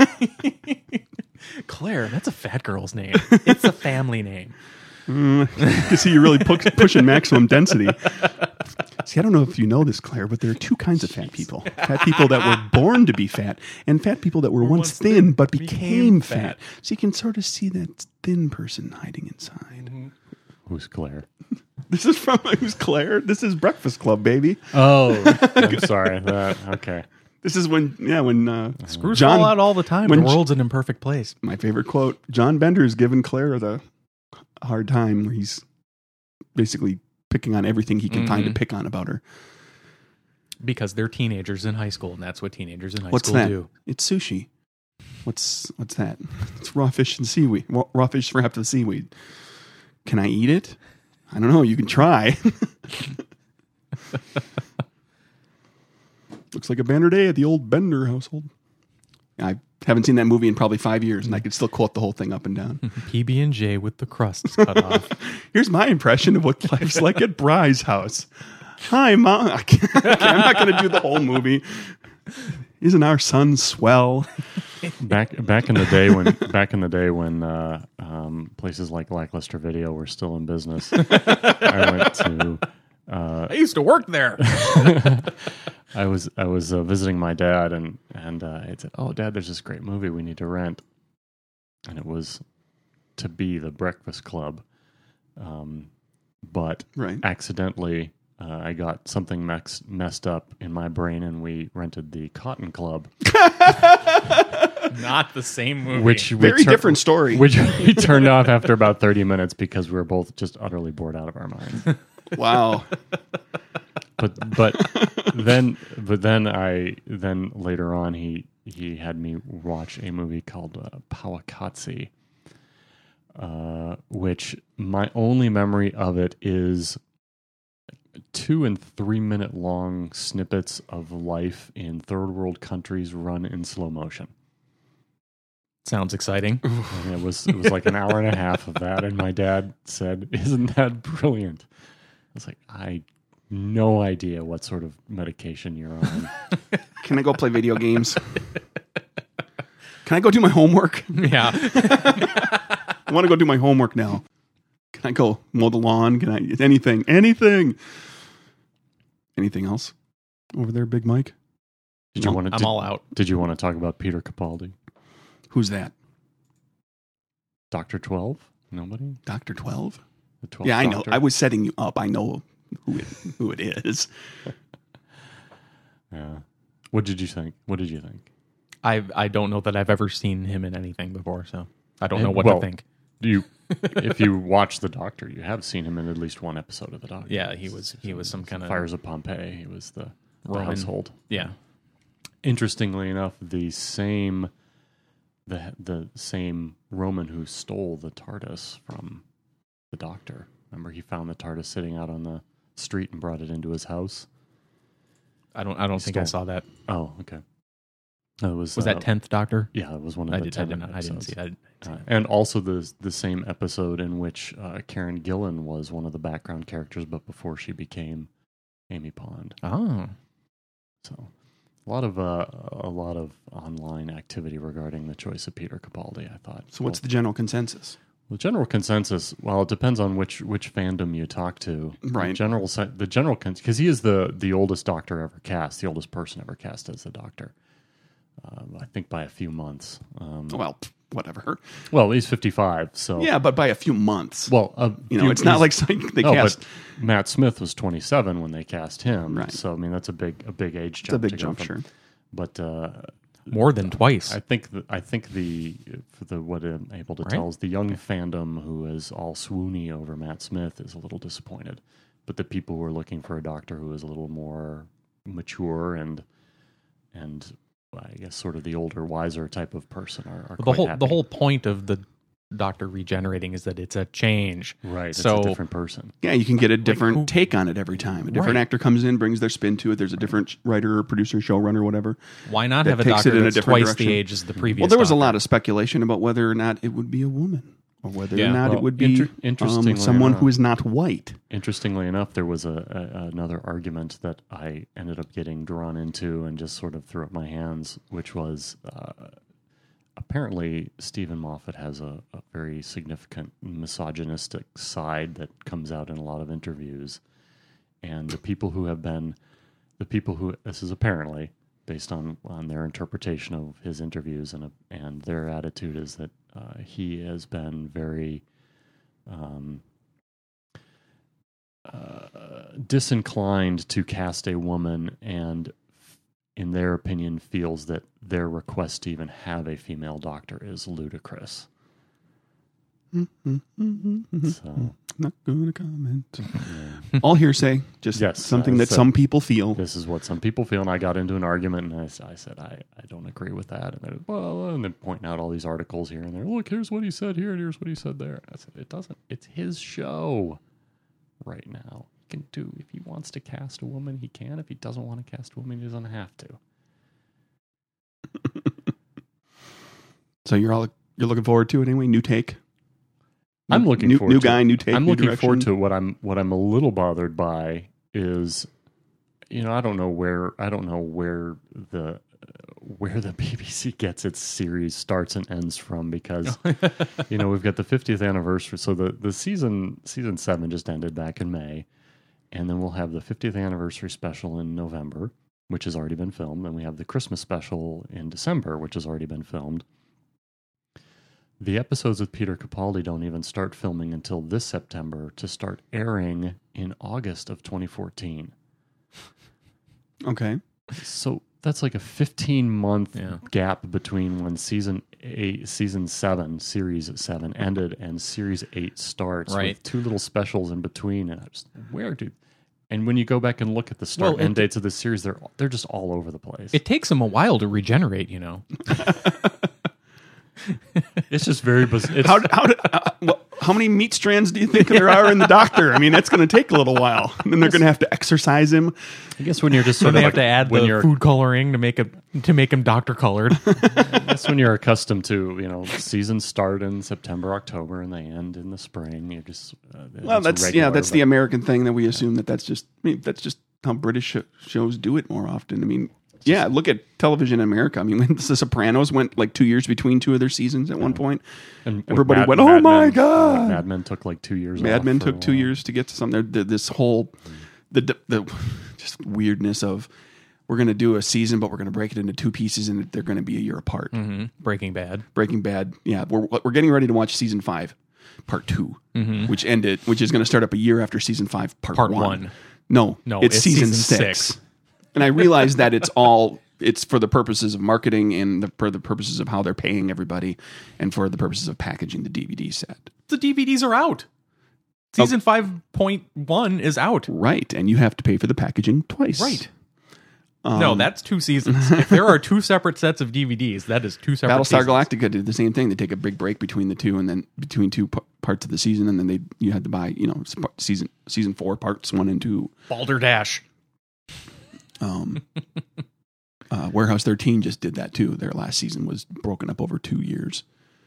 Claire, that's a fat girl's name. It's a family name. You see, you're really pushing maximum density. See, I don't know if you know this, Claire, but there are 2 kinds of fat people. Fat people that were born to be fat, and fat people that were once thin but became fat. So you can sort of see that thin person hiding inside. Who's Claire? This is from Who's Claire? This is Breakfast Club, baby. Oh, I'm sorry. Okay. This is when Screws John- fall out all the time. when The world's an imperfect place. my favorite quote, John Bender is giving Claire the hard time where he's basically picking on everything he can find to pick on about her. Because they're teenagers in high school, and that's what teenagers in high What's school that? do. It's sushi. What's that? It's raw fish and seaweed. Raw fish wrapped in seaweed. Can I eat it? I don't know. You can try. Looks like a banner day at the old Bender household. I haven't seen that movie in probably 5 years, and I could still quote the whole thing up and down. PB&J with the crusts cut off. Here's my impression of what life's like at Bry's house. Hi, Mom. I'm not going to do the whole movie. Isn't our son swell? Back in the day when places like Lackluster Video were still in business, I went to. I used to work there. I was visiting my dad, and I said, "Oh, Dad, there's this great movie we need to rent," and it was to be The Breakfast Club, but Right. accidentally I got something messed up in my brain, and we rented The Cotton Club, Not the same movie. which we Very different story. which we turned off after about 30 minutes because we were both just utterly bored out of our minds. Wow. But then later on he had me watch a movie called Powakatsi, which my only memory of it is 2 and 3 minute long snippets of life in third world countries run in slow motion. Sounds exciting. And it was like an hour and a half of that. And my dad said, "Isn't that brilliant?" I was like, "I no idea what sort of medication you're on." Can I go play video games? Can I go do my homework? Yeah. I want to go do my homework now. Can I go mow the lawn? Can I anything? Anything else over there, Big Mike? Did you want to? I'm all out. Did you want to talk about Peter Capaldi, Who's that? Dr. 12? Nobody. Dr. 12? The 12th Yeah, I know. Doctor? I was setting you up. I know who it is. Yeah. What did you think? What did you think? I don't know that I've ever seen him in anything before, so I don't know what Well, to think. If you watch The Doctor, you have seen him in at least one episode of The Doctor. Yeah, he was some kind of Fires of Pompeii. He was the Roman household. Yeah. Interestingly enough, the same Roman who stole the TARDIS from the Doctor. Remember, he found the TARDIS sitting out on the street and brought it into his house. I don't think I saw that. Oh, okay. It was that 10th Doctor? Yeah, it was one of the 10 I didn't see that. and also the same episode in which Karen Gillan was one of the background characters, but before she became Amy Pond. Oh. So a lot of online activity regarding the choice of Peter Capaldi, I thought. So what's the general consensus? The general consensus? Well, it depends on which fandom you talk to. Right. The general because he is the oldest Doctor ever cast, the oldest person ever cast as the Doctor. I think by a few months. Well, whatever. Well, he's 55, so Yeah, but by a few months. Well, it's not like they cast. But Matt Smith was 27 when they cast him, Right. So I mean that's a big age jump. It's a big to go jump, from- sure. But More than twice. I think what I'm able to tell is the young fandom who is all swoony over Matt Smith is a little disappointed, but the people who are looking for a Doctor who is a little more mature and I guess sort of the older, wiser type of person are the quite whole happy. the whole point of the Doctor regenerating is that it's a change. Right, So it's a different person. Yeah, you can get a different who- take on it every time. A different Right. actor comes in, brings their spin to it. There's a different writer, producer, showrunner, whatever. why not that have a takes Doctor it in a that's different twice direction. the age as the previous? Well, there was a Doctor? lot of speculation about whether or not it would be a woman, or whether Yeah, or not well, it would be interestingly someone enough- who is not white. Interestingly enough, there was another argument that I ended up getting drawn into and just sort of threw up my hands, which was apparently Stephen Moffat has a very significant misogynistic side that comes out in a lot of interviews. And the people who this is apparently based on their interpretation of his interviews and their attitude is that he has been very disinclined to cast a woman and in their opinion feels that their request to even have a female Doctor is ludicrous. So Not going to comment. All hearsay, just Yes, something that so- some people feel. this is what some people feel, and I got into an argument, and I said I don't agree with that, and they're pointing out all these articles here and there. Look, here's what he said here, and here's what he said there. I said it doesn't. It's his show right now. He can do if he wants to cast a woman, he can. If he doesn't want to cast a woman, he doesn't have to. So you're looking forward to it anyway. New take. I'm looking new, forward new to guy, it. new take. I'm new looking direction. forward to it. What I'm a little bothered by is, I don't know where the BBC gets its series starts and ends from because we've got the 50th anniversary. So the season 7 just ended back in May, and then we'll have the 50th anniversary special in November, which has already been filmed, and we have the Christmas special in December, which has already been filmed. The episodes with Peter Capaldi don't even start filming until this September to start airing in August of 2014. Okay. So that's like a 15-month Yeah. gap between when season 7, series 7 ended and series 8 starts, Right. with 2 little specials in between. And I just, and when you go back and look at the start Well, and end dates of the series, they're just all over the place. It takes him a while to regenerate, It's just very bizarre. How many meat strands do you think there are in the doctor? I mean, that's going to take a little while. And then they're going to have to exercise him. I guess when you're just So sort they of have to add when the you're food coloring to make him doctor colored. that's when you're accustomed to seasons start in September, October, and they end in the spring. You're just Well, it's that's the regular, American thing that we assume that's just how British shows do it more often. I mean, yeah, look at television in America. I mean, when The Sopranos went like 2 years between two of their seasons at one point, but- and everybody went, Mad "Oh my Men- God!" Mad Men took like 2 years. Mad off Men for took a 2 while. years to get to something. This whole the just weirdness of we're going to do a season, but we're going to break it into two pieces, and they're going to be a year apart. Breaking Bad. Breaking Bad, yeah, we're getting ready to watch season 5, part 2, which is going to start up a year after season 5, part 1. No, it's season 6. And I realize that it's for the purposes of marketing and for the purposes of how they're paying everybody, and for the purposes of packaging the DVD set. The DVDs are out. Season 5.1 is out. Right, and you have to pay for the packaging twice. Right. No, that's 2 seasons. If there are 2 separate sets of DVDs, that is 2 separate Battlestar seasons. Galactica did the same thing. They take a big break between the two, and then between two parts of the season, and then you had to buy season 4 parts 1 and 2. Balderdash. Warehouse 13 just did that too. Their last season was broken up over 2 years.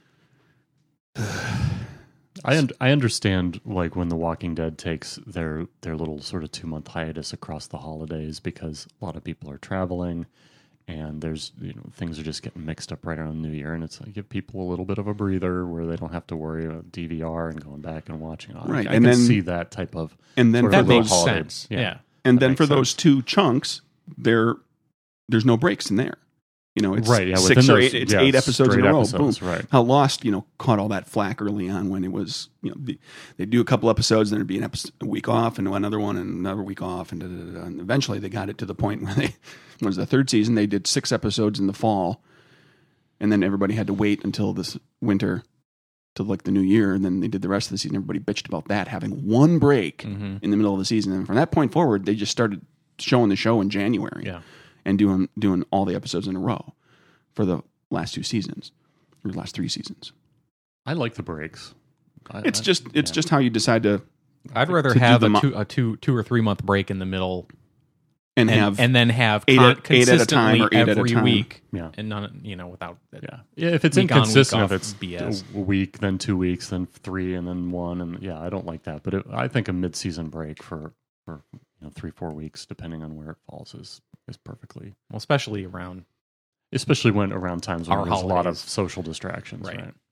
I understand like when The Walking Dead takes their little sort of 2-month hiatus across the holidays because a lot of people are traveling and there's things are just getting mixed up right around New Year, and it's like give people a little bit of a breather where they don't have to worry about DVR and going back and watching. Right, I and can then see that type of and then sort for of That little makes holiday- sense. Yeah. And that then makes for sense. those 2 chunks, there's no breaks in there. It's Right, yeah, 6 within or those- 8. It's yeah, 8 episodes in straight a row. episodes, Boom. right. How Lost, caught all that flack early on when it was, they'd do a couple episodes, then there'd be a week off, and another one, and another week off, and and eventually they got it to the point where was the 3rd season. They did 6 episodes in the fall, and then everybody had to wait until this winter to like the new year, and then they did the rest of the season. Everybody bitched about that having one break in the middle of the season, and from that point forward, they just started showing the show in January. Yeah. And doing all the episodes in a row for the last 2 seasons or last 3 seasons. I like the breaks. It's just how you decide to I'd rather To do have them a 2 or 3 month break in the middle and then have 8 at a time consistently or 8 at a every time. week. Yeah. And none, without Yeah, if it's week on, week inconsistent, off if it's BS. a week, then 2 weeks, then 3, and then 1, and I don't like that. But I think a mid-season break for 3-4 weeks, depending on where it falls, is perfectly. Well, especially around Especially when around times when Our there's a lot of holidays. social distractions, Right. right?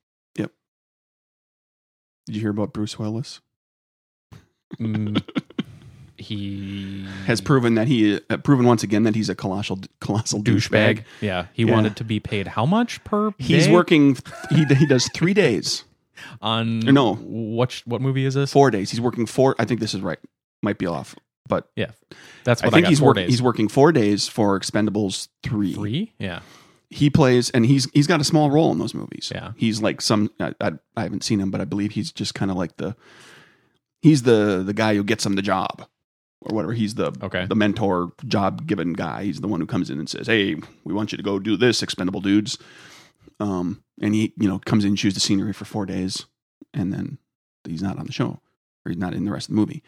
Did you hear about Bruce Willis? he Has proven that proven once again that he's a colossal douchebag. Yeah, he Yeah. wanted to be paid how much per He's day? working. He does 3 days, on No. what movie is this? 4 days. He's working 4. I think this is right. Might be off, but Yeah, that's I what I, think got. he's 4 working. days. He's working 4 days for Expendables 3. 3. Yeah, He plays, and he's got a small role in those movies. Yeah. He's like I haven't seen him, but I believe he's just kind of like he's the guy who gets him the job or whatever. He's the mentor, job given guy. He's the one who comes in and says, "Hey, we want you to go do this, expendable dudes." And he comes in and chews the scenery for 4 days, and then he's not on the show, or he's not in the rest of the movie.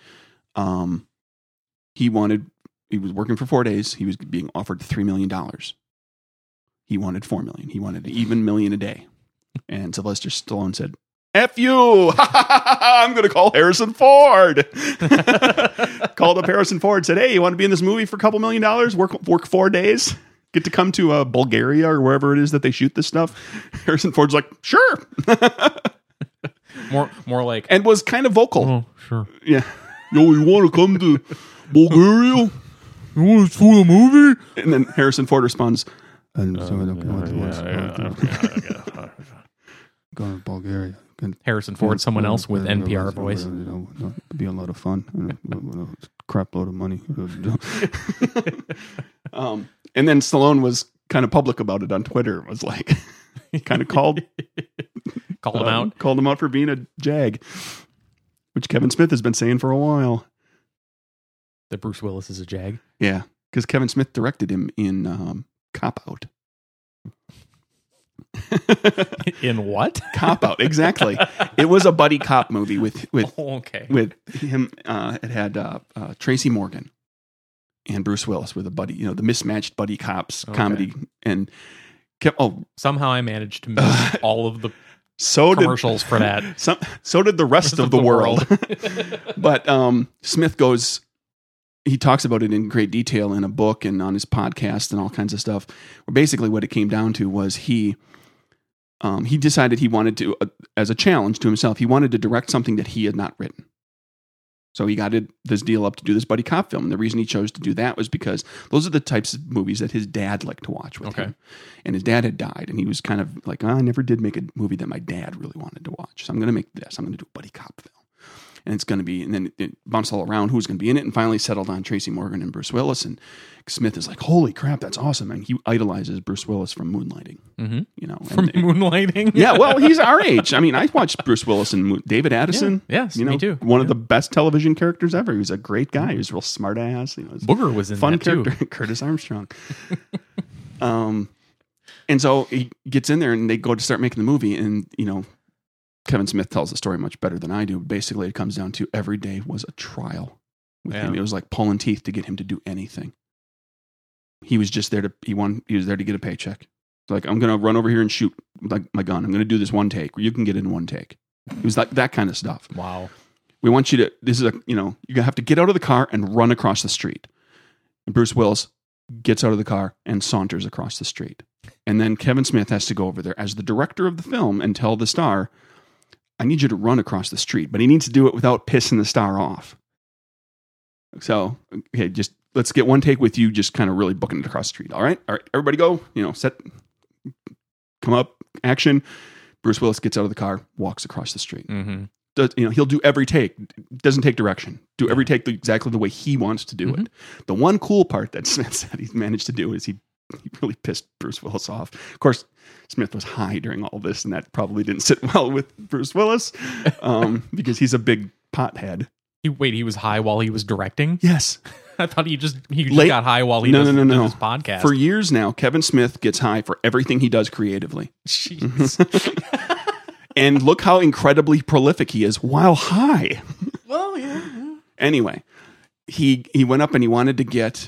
He was working for 4 days. He was being offered $3 million. He wanted $4 million. He wanted an even million a day. And Sylvester Stallone said, "F you! I'm going to call Harrison Ford." Called up Harrison Ford, said, "Hey, you want to be in this movie for a couple $1 million? Work 4 days? Get to come to Bulgaria or wherever it is that they shoot this stuff?" Harrison Ford's like, "Sure." more like And was kind of vocal. oh sure. Yeah. "Yo, you want to come to Bulgaria? You want to see a movie? And then Harrison Ford responds, Going to Bulgaria. Harrison Ford, someone else with NPR voice. It'd be a lot of fun. Crap load of money. and then Stallone was kind of public about it on Twitter. It was like, kind of called Call him out. Called him out for being a jag, which Kevin Smith has been saying for a while. That Bruce Willis is a jag. Yeah, because Kevin Smith directed him in Cop Out. In what? Cop Out, exactly. It was a buddy cop movie with Okay. with him. It had Tracy Morgan and Bruce Willis with a buddy. You know, the mismatched buddy cops comedy, and kept. Oh, Somehow I managed to miss all of the so commercials for that. So did the rest of the world. But Smith goes. He talks about it in great detail in a book and on his podcast and all kinds of stuff. Where basically what it came down to was he decided he wanted to, as a challenge to himself, he wanted to direct something that he had not written. So he got this deal up to do this buddy cop film. And the reason he chose to do that was because those are the types of movies that his dad liked to watch with him. And his dad had died. And he was kind of like, I never did make a movie that my dad really wanted to watch. So I'm going to make this. I'm going to do a buddy cop film. And it's going to be, and then it bounced all around who's going to be in it, and finally settled on Tracy Morgan and Bruce Willis. And Smith is like, "Holy crap, that's awesome!" And he idolizes Bruce Willis from Moonlighting. Mm-hmm. You know, From Moonlighting. Yeah, well, he's our age. I mean, I watched Bruce Willis and David Addison. Yeah. Yes, you know, me too. One of the best television characters ever. He was a great guy. He was a real smart ass. You know, Booger was in fun that character. too. Curtis Armstrong. And so he gets in there, and they go to start making the movie, and you know. Kevin Smith tells the story much better than I do. Basically, it comes down to every day was a trial with him. It was like pulling teeth to get him to do anything. He was just there he was there to get a paycheck. Like, I'm going to run over here and shoot like my gun. I'm going to do this one take. You can get it in one take. It was like that kind of stuff. Wow. We want you to, you have to get out of the car and run across the street. And Bruce Willis gets out of the car and saunters across the street. And then Kevin Smith has to go over there as the director of the film and tell the star, I need you to run across the street, but he needs to do it without pissing the star off. So, okay, just let's get one take with you, just kind of really booking it across the street. All right, everybody go, set, come up, action. Bruce Willis gets out of the car, walks across the street. Mm-hmm. He'll do every take. Doesn't take direction. Do every take exactly the way he wants to do it. The one cool part that Smith said he managed to do is he really pissed Bruce Willis off. Of course, Smith was high during all this, and that probably didn't sit well with Bruce Willis because he's a big pothead. He was high while he was directing? Yes. I thought he just got high while he did his podcast. For years now, Kevin Smith gets high for everything he does creatively. Jeez. And look how incredibly prolific he is while high. Well, yeah. Anyway, he went up and he wanted to get...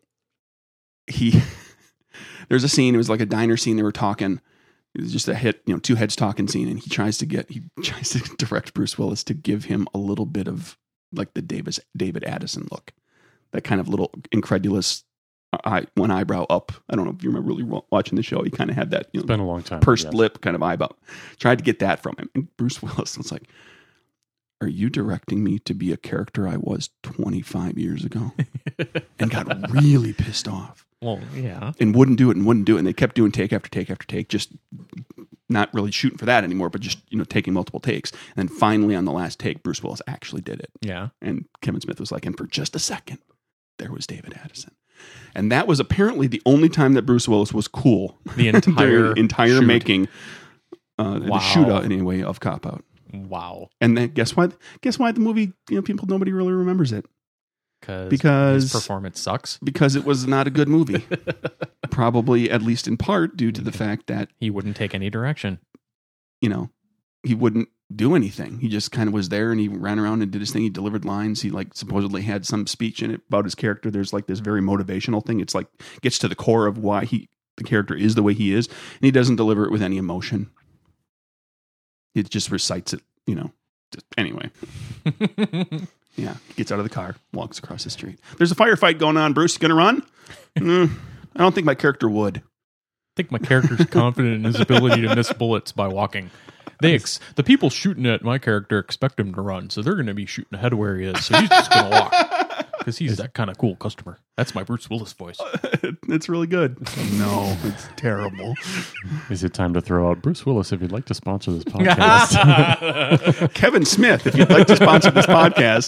There's a scene, it was like a diner scene, they were talking. It was just a hit, two heads talking scene, and he tries to direct Bruce Willis to give him a little bit of like the David Addison look. That kind of little incredulous one eyebrow up. I don't know if you remember really watching the show. He kind of had that, it's been a long time. Pursed lip kind of eyebrow. Tried to get that from him. And Bruce Willis was like, are you directing me to be a character I was 25 years ago? And got really pissed off. Well, yeah. And wouldn't do it. And they kept doing take after take after take, just not really shooting for that anymore, but just, taking multiple takes. And then finally on the last take, Bruce Willis actually did it. Yeah. And Kevin Smith was like, and for just a second, there was David Addison. And that was apparently the only time that Bruce Willis was cool. The entire shoot. Making the shootout anyway of Cop Out. Wow. And then guess what? Guess why the movie, nobody really remembers it. Because his performance sucks. Because it was not a good movie. Probably, at least in part, due to the fact that he wouldn't take any direction. He wouldn't do anything. He just kind of was there and he ran around and did his thing. He delivered lines. He supposedly had some speech in it about his character. There's this very motivational thing. It's gets to the core of why the character is the way he is, and he doesn't deliver it with any emotion. It just recites it, anyway. Yeah, gets out of the car, walks across the street. There's a firefight going on. Bruce, you gonna run? I don't think my character would. I think my character's confident in his ability to miss bullets by walking. The people shooting at my character expect him to run, so they're going to be shooting ahead of where he is. So he's just going to walk because he's that kind of cool customer. That's my Bruce Willis voice. It's really good. No, it's terrible. Is it time to throw out Bruce Willis if you'd like to sponsor this podcast? Kevin Smith, if you'd like to sponsor this podcast.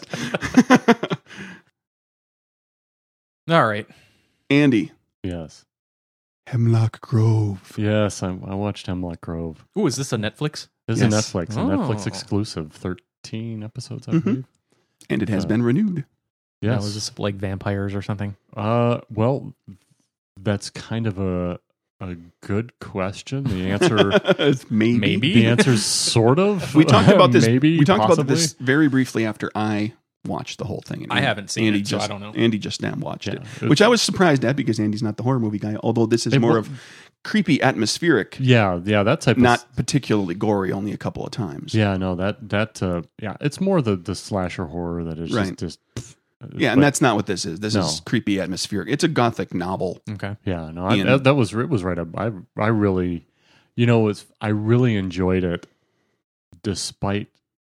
All right. Andy. Yes. Hemlock Grove. Yes, I watched Hemlock Grove. Oh, is this a Netflix? This is a Netflix exclusive. 13 episodes, I believe. And it has been renewed. Yes. Was this like vampires or something? Well, that's kind of a a good question. The answer, It's maybe. Maybe. the answer's sort of. We talked about this. Maybe we talked possibly. about this very briefly after I watched the whole thing. And I haven't seen Andy it, so just, I don't know. Andy just now watched Yeah, it, it- which I was surprised at because Andy's not the horror movie guy. Although this is It more wa- of creepy, atmospheric, Yeah, that type not of. particularly gory. Only a couple of times. Yeah, no, yeah, it's more the slasher horror that is Right. just. Yeah, and that's not what this is. This No. is creepy, atmospheric. It's a gothic novel. Okay. Yeah, no, Ian. it was right up. I really, I really enjoyed it, despite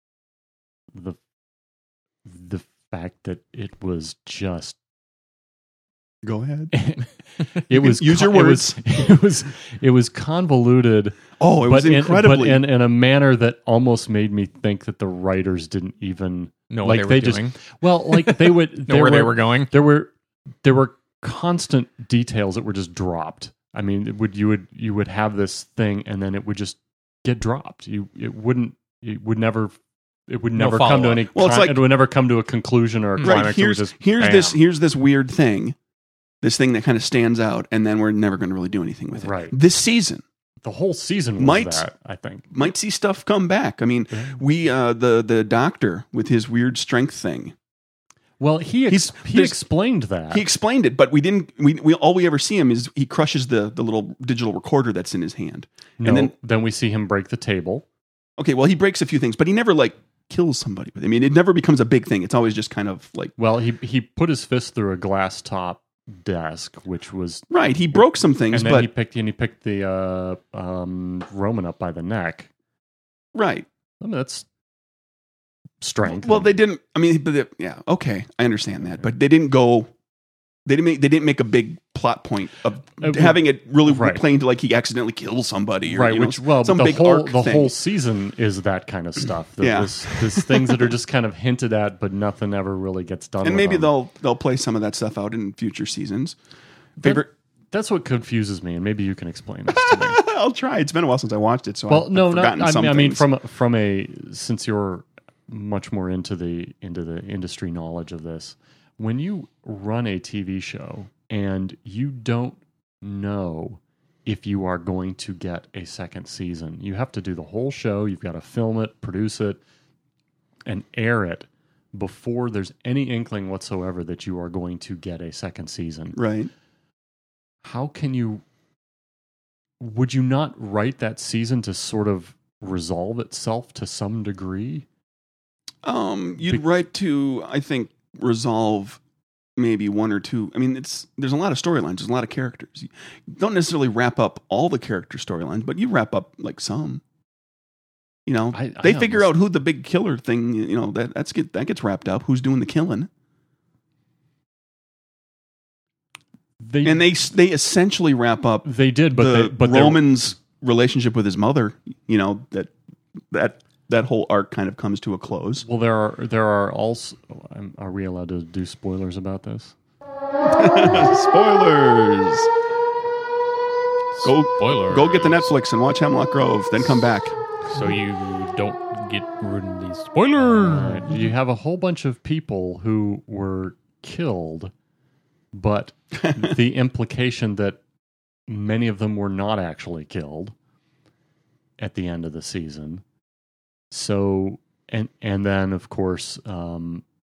the fact that it was just Go ahead. it was use your it words. it was convoluted. Oh, it was incredibly. but in a manner that almost made me think that the writers didn't even Know like what they were just doing. well, like they would Know where they were going. There were constant details that were just dropped. I mean, you would have this thing and then it would just get dropped. It would never come to follow-up. any. Well, it's like- it would never come to a conclusion or a climax. Right. It would just Here's bam. this weird thing, this thing that kind of stands out, and then we're never going to really do anything with it. Right. This season The whole season was Might- that. I think. might see stuff come back. I mean, we the doctor with his weird strength thing. Well, he there's- explained that. He explained it, but we didn't. We all we ever see him is he crushes the little digital recorder that's in his hand. no, and then we see him break the table. Okay, well he breaks a few things, but he never like kills somebody with it. I mean, it never becomes a big thing. It's always just kind of like Well, he put his fist through a glass top desk, which was, right. He broke some things, and then but he picked the Roman up by the neck. right. I mean, that's strength. Well, they didn't. I mean, yeah, okay, I understand that, but they didn't go. They didn't make a big plot point of having it really right. playing to like he accidentally kills somebody, or, right, you know, which well, some the big whole arc the thing. whole season is that kind of stuff. Yeah. This things that are just kind of hinted at, but nothing ever really gets done. and with maybe them. they'll play some of that stuff out in future seasons. Favorite? That's what confuses me, and maybe you can explain this to me. I'll try. It's been a while since I watched it, so Well, I've no, forgotten not. some I mean, things. from a since you're much more into the industry knowledge of this, when you run a TV show and you don't know if you are going to get a second season, you have to do the whole show. You've got to film it, produce it, and air it before there's any inkling whatsoever that you are going to get a second season. right. How can you? Would you not write that season to sort of resolve itself to some degree? You'd write to, I think, resolve maybe one or two. I mean, there's a lot of storylines. There's a lot of characters. You don't necessarily wrap up all the character storylines, but you wrap up like some. You know, I they figure almost- out who the big killer thing. You know, that gets wrapped up. Who's doing the killing? And they essentially wrap up they did, but the but Roman's relationship with his mother. You know, that whole arc kind of comes to a close. well, there are also. Are we allowed to do spoilers about this? Spoilers. Spoilers. Go get the Netflix and watch Hemlock Grove, then come back. So you don't get ruined these spoilers. You have a whole bunch of people who were killed, but the implication that many of them were not actually killed at the end of the season. So, and then of course, the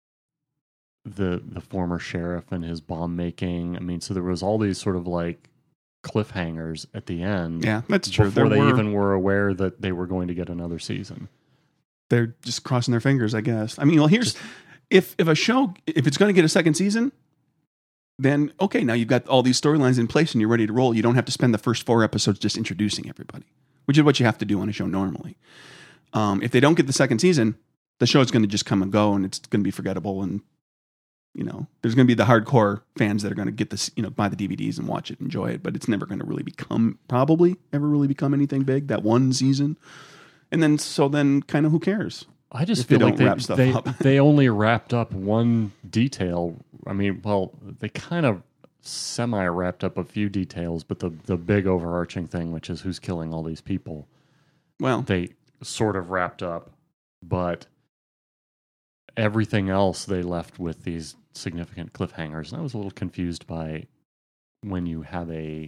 former sheriff and his bomb making. I mean, so there was all these sort of like cliffhangers at the end. Yeah, that's true. Before they even were aware that they were going to get another season. They're just crossing their fingers, I guess. I mean, well, here's if a show, if it's going to get a second season, then okay, now you've got all these storylines in place and you're ready to roll. You don't have to spend the first 4 episodes just introducing everybody, which is what you have to do on a show normally. If they don't get the second season, the show is going to just come and go, and it's going to be forgettable. And you know, there's going to be the hardcore fans that are going to get this, you know, buy the DVDs and watch it, enjoy it, but it's never going to really probably ever really become anything big. That one season, and then kind of who cares? I just If they feel like don't wrap stuff up. they only wrapped up one detail. I mean, well, they kind of semi wrapped up a few details, but the big overarching thing, which is who's killing all these people, Well, they sort of wrapped up, but everything else they left with these significant cliffhangers. And I was a little confused by when you have a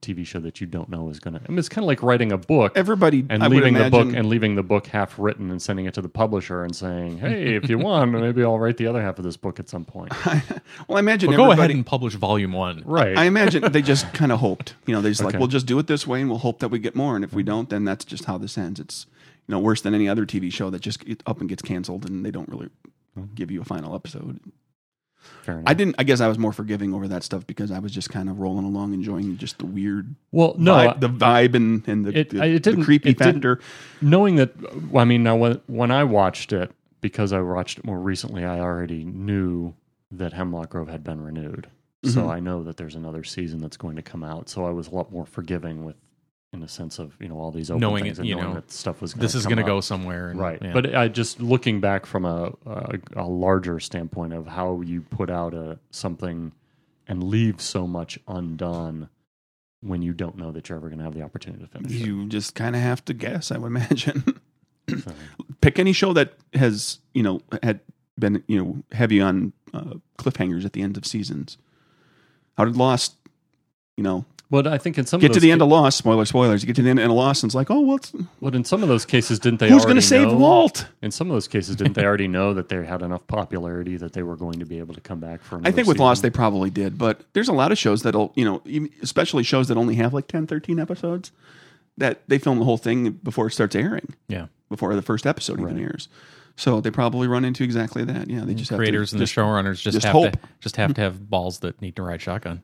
TV show that you don't know is going to. I mean, it's kind of like writing a book. Everybody and I would leaving the book imagine- and leaving the book half written and sending it to the publisher and saying, "Hey, if you want, maybe I'll write the other half of this book at some point." Well, I imagine Well, go everybody. ahead and publish volume 1. Right. I imagine they just kind of hoped. They just like, Okay. we'll just do it this way, and we'll hope that we get more. And if we don't, then that's just how this ends. It's worse than any other TV show that just up and gets canceled, and they don't really give you a final episode. Fair enough. I guess I was more forgiving over that stuff because I was just kind of rolling along, enjoying just the weird Well, no, vibe, the vibe and the creepy factor. knowing that. I mean, now when I watched it, because I watched it more recently, I already knew that Hemlock Grove had been renewed. So I know that there's another season that's going to come out. So I was a lot more forgiving with, in the sense of all these open Knowing things it, and you knowing know, that stuff was This is going to go somewhere. And, right. yeah. But I just looking back from a larger standpoint of how you put out something and leave so much undone when you don't know that you're ever going to have the opportunity to finish it. You just kind of have to guess, I would imagine. So, Pick any show that has had been heavy on cliffhangers at the end of seasons. How did Lost? but I think in some Get of to those the end of Lost. Spoilers. You get to the end of Lost, and it's like, oh, well, in some of those cases, didn't they? who's going going to save Walt? In some of those cases, didn't they already know that they had enough popularity that they were going to be able to come back from? I think with Lost they probably did, but there's a lot of shows that'll, especially shows that only have like 10, 13 episodes, that they film the whole thing before it starts airing, yeah. before the first episode even Right. airs. So they probably run into exactly that. Yeah, they just have Creators to, and the showrunners just have hope. to have balls that need to ride shotgun.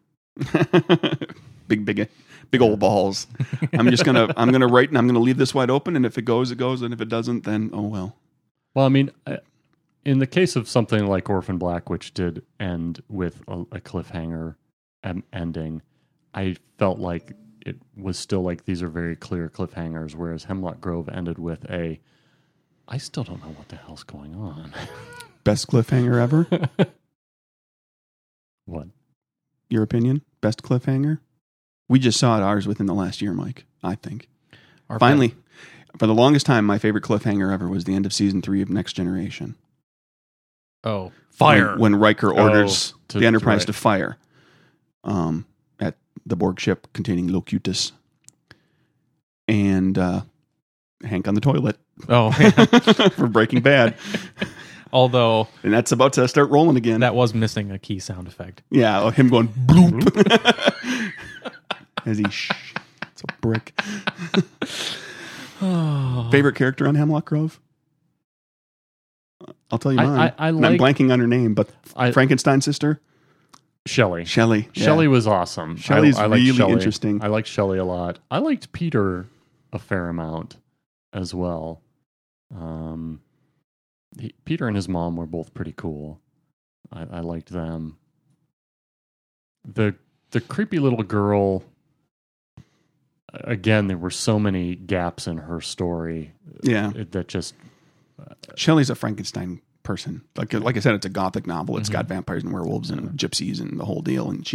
big old balls. I'm gonna write and I'm gonna leave this wide open, and if it goes, it goes, and if it doesn't, then oh well. Well, I mean, in the case of something like Orphan Black, which did end with a cliffhanger ending, I felt like it was still like these are very clear cliffhangers, whereas Hemlock Grove ended with I still don't know what the hell's going on. Best cliffhanger ever. What? Your opinion? Best cliffhanger? We just saw it ours within the last year, Mike. I think. Finally, for the longest time, my favorite cliffhanger ever was the end of season 3 of Next Generation. Oh, fire! When Riker orders to- the Enterprise right. to fire at the Borg ship containing Locutus. And Hank on the toilet Oh, yeah. for Breaking Bad. Although And that's about to start rolling again. that was missing a key sound effect. Yeah, him going bloop. As he it's a brick. Favorite character on Hemlock Grove? I'll tell you mine. I And I'm like- blanking on her name, but Frankenstein's sister? Shelley. Shelley. Yeah. Shelley was awesome. Shelley's I liked really Shelley. interesting. I liked Shelley a lot. I liked Peter a fair amount as well. Peter and his mom were both pretty cool. I liked them. The creepy little girl. Again, there were so many gaps in her story. Yeah. That just Shelley's a Frankenstein person. Like I said, it's a gothic novel. It's got vampires and werewolves and gypsies and the whole deal. And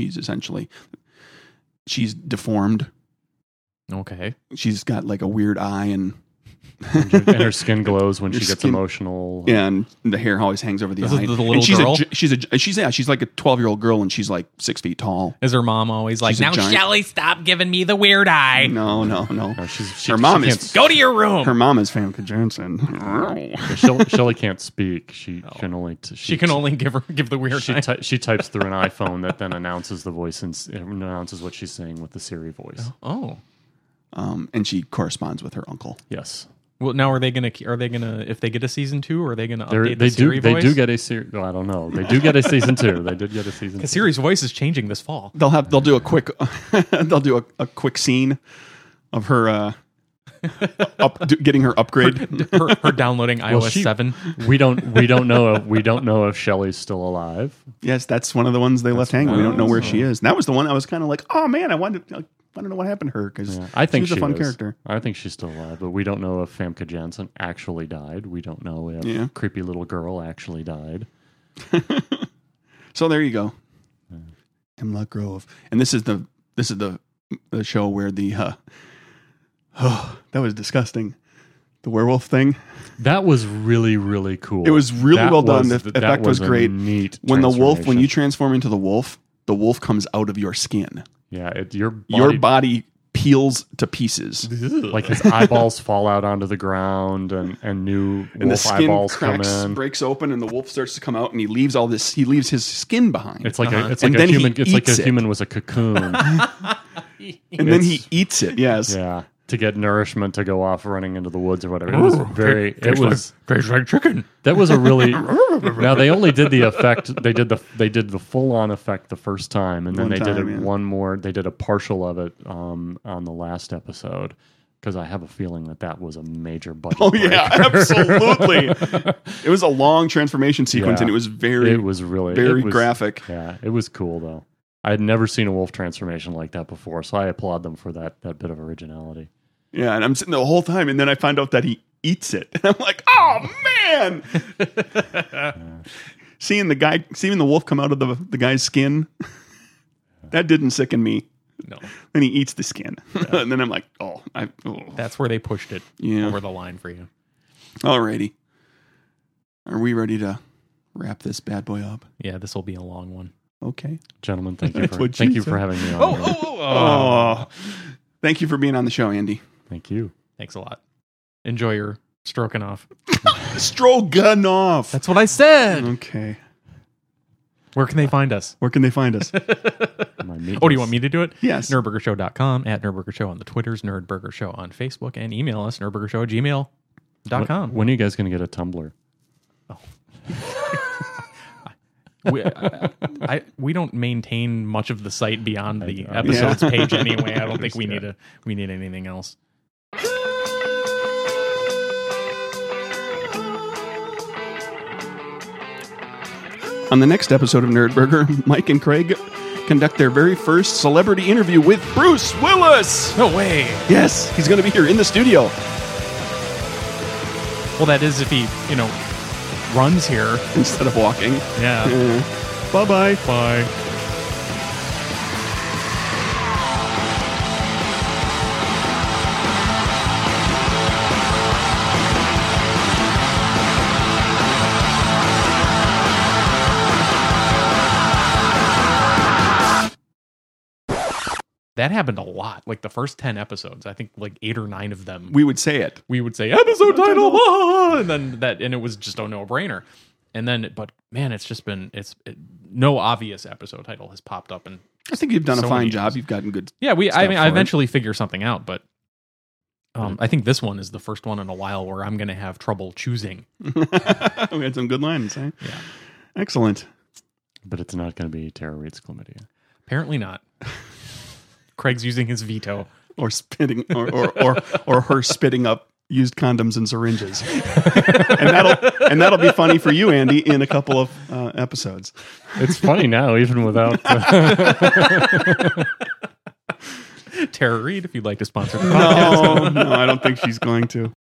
she's deformed. Okay. She's got like a weird eye and and her skin glows when Your she gets skin- emotional. and the hair always hangs over the This eye. is the little and she's girl? she's like a 12-year-old girl, and she's like 6 feet tall. Is her mom always like, She's a now giant- Shelly, stop giving me the weird eye. No. No, Her mom she is- Go to your room. Her mom is Famke Janssen. Shelley can't speak. She can only she can only give the weird eye. she types through an iPhone that then announces the voice and announces what she's saying with the Siri voice. Oh. And she corresponds with her uncle. Yes, Well, now are they gonna if they get a season 2, are they gonna update they the Siri voice? do get a Siri. Well, I don't know. They do get a season 2. They did get a season. The 2. Siri's voice is changing this fall. They'll do a quick a quick scene of her getting her upgrade. her downloading iOS 7. We don't know if Shelley's still alive. Yes, that's one of the ones they left hanging. We don't know where she is. And that was the one I was kind of like, oh man, I wanted to know what happened to her because I think she was a fun is. character. I think she's still alive, but we don't know if Famke Janssen actually died. We don't know if Yeah. creepy little girl actually died. So there you go, Hemlock Grove, and this is the show where the that was disgusting. The werewolf thing. That was really, really cool. It was really That well done. was- The that effect was a great. Neat When the transformation. you transform into the wolf comes out of your skin. Yeah, your Your body, body peels to pieces. like his eyeballs fall out onto the ground, and new And the wolf skin eyeballs cracks, come in. breaks open, and the wolf starts to come out, and he leaves all this. He leaves his skin behind. It's like Uh-huh. it's And like a then he human. It's like a eats it. human was a cocoon. and then he eats it. Yes. Yeah, to get nourishment to go off running into the woods or whatever. It was very. It was. tastes like chicken. That was a really. Now they only did the effect. They did the full on effect the first time, and then One they did time, it yeah. one more. They did a partial of it on the last episode, because I have a feeling that was a major budget. Oh yeah, breaker. absolutely. It was a long transformation sequence, Yeah. and it was very, It was really very it was- graphic. Yeah, it was cool though. I had never seen a wolf transformation like that before, so I applaud them for that bit of originality. Yeah, and I'm sitting the whole time, and then I find out that he eats it, and I'm like, oh man! Seeing the wolf come out of the guy's skin, that didn't sicken me. No, Then he eats the skin, and then I'm like, oh. that's where they pushed it Yeah. over the line for you. Alrighty, are we ready to wrap this bad boy up? Yeah, this will be a long one. Okay. Gentlemen, thank you That's for what she said. having me on. here. Oh, thank you for being on the show, Andy. Thank you. Thanks a lot. Enjoy your stroking off. Stroganoff. That's what I said. Okay. Where can they find us? Where can they find us? My meat Oh, do you want me to do it? Yes. Nerdburgershow.com, at Nerdburger Show on the Twitters, Nerdburger Show on Facebook, and email us, nerdburgershow@gmail.com. When are you guys going to get a Tumblr? We don't maintain much of the site beyond the know. episodes Yeah. page anyway. I don't think we need anything else. On the next episode of Nerdburger, Mike and Craig conduct their very first celebrity interview with Bruce Willis. No way. Yes, he's going to be here in the studio. Well, that is if he, runs here. Instead of walking. Yeah. Bye-bye. Bye. That happened a lot. Like the first 10 episodes, I think like 8 or 9 of them, We would say it. we would say episode title, and then and it was just a no-brainer. And then, but man, it's just been no obvious episode title has popped up, and I think you've done a So fine many job. years. You've gotten good. yeah, I Stuff mean, for I it. eventually figure something out, but I think this one is the first one in a while where I'm going to have trouble choosing. We had some good lines, eh? Yeah. Excellent. But it's not going to be Tara Reid's chlamydia. Apparently not. Craig's using his veto. Or spitting, or her spitting up used condoms and syringes, and that'll be funny for you, Andy, in a couple of episodes. It's funny now, even without. Tara Reid, if you'd like to sponsor the podcast. No, I don't think she's going to.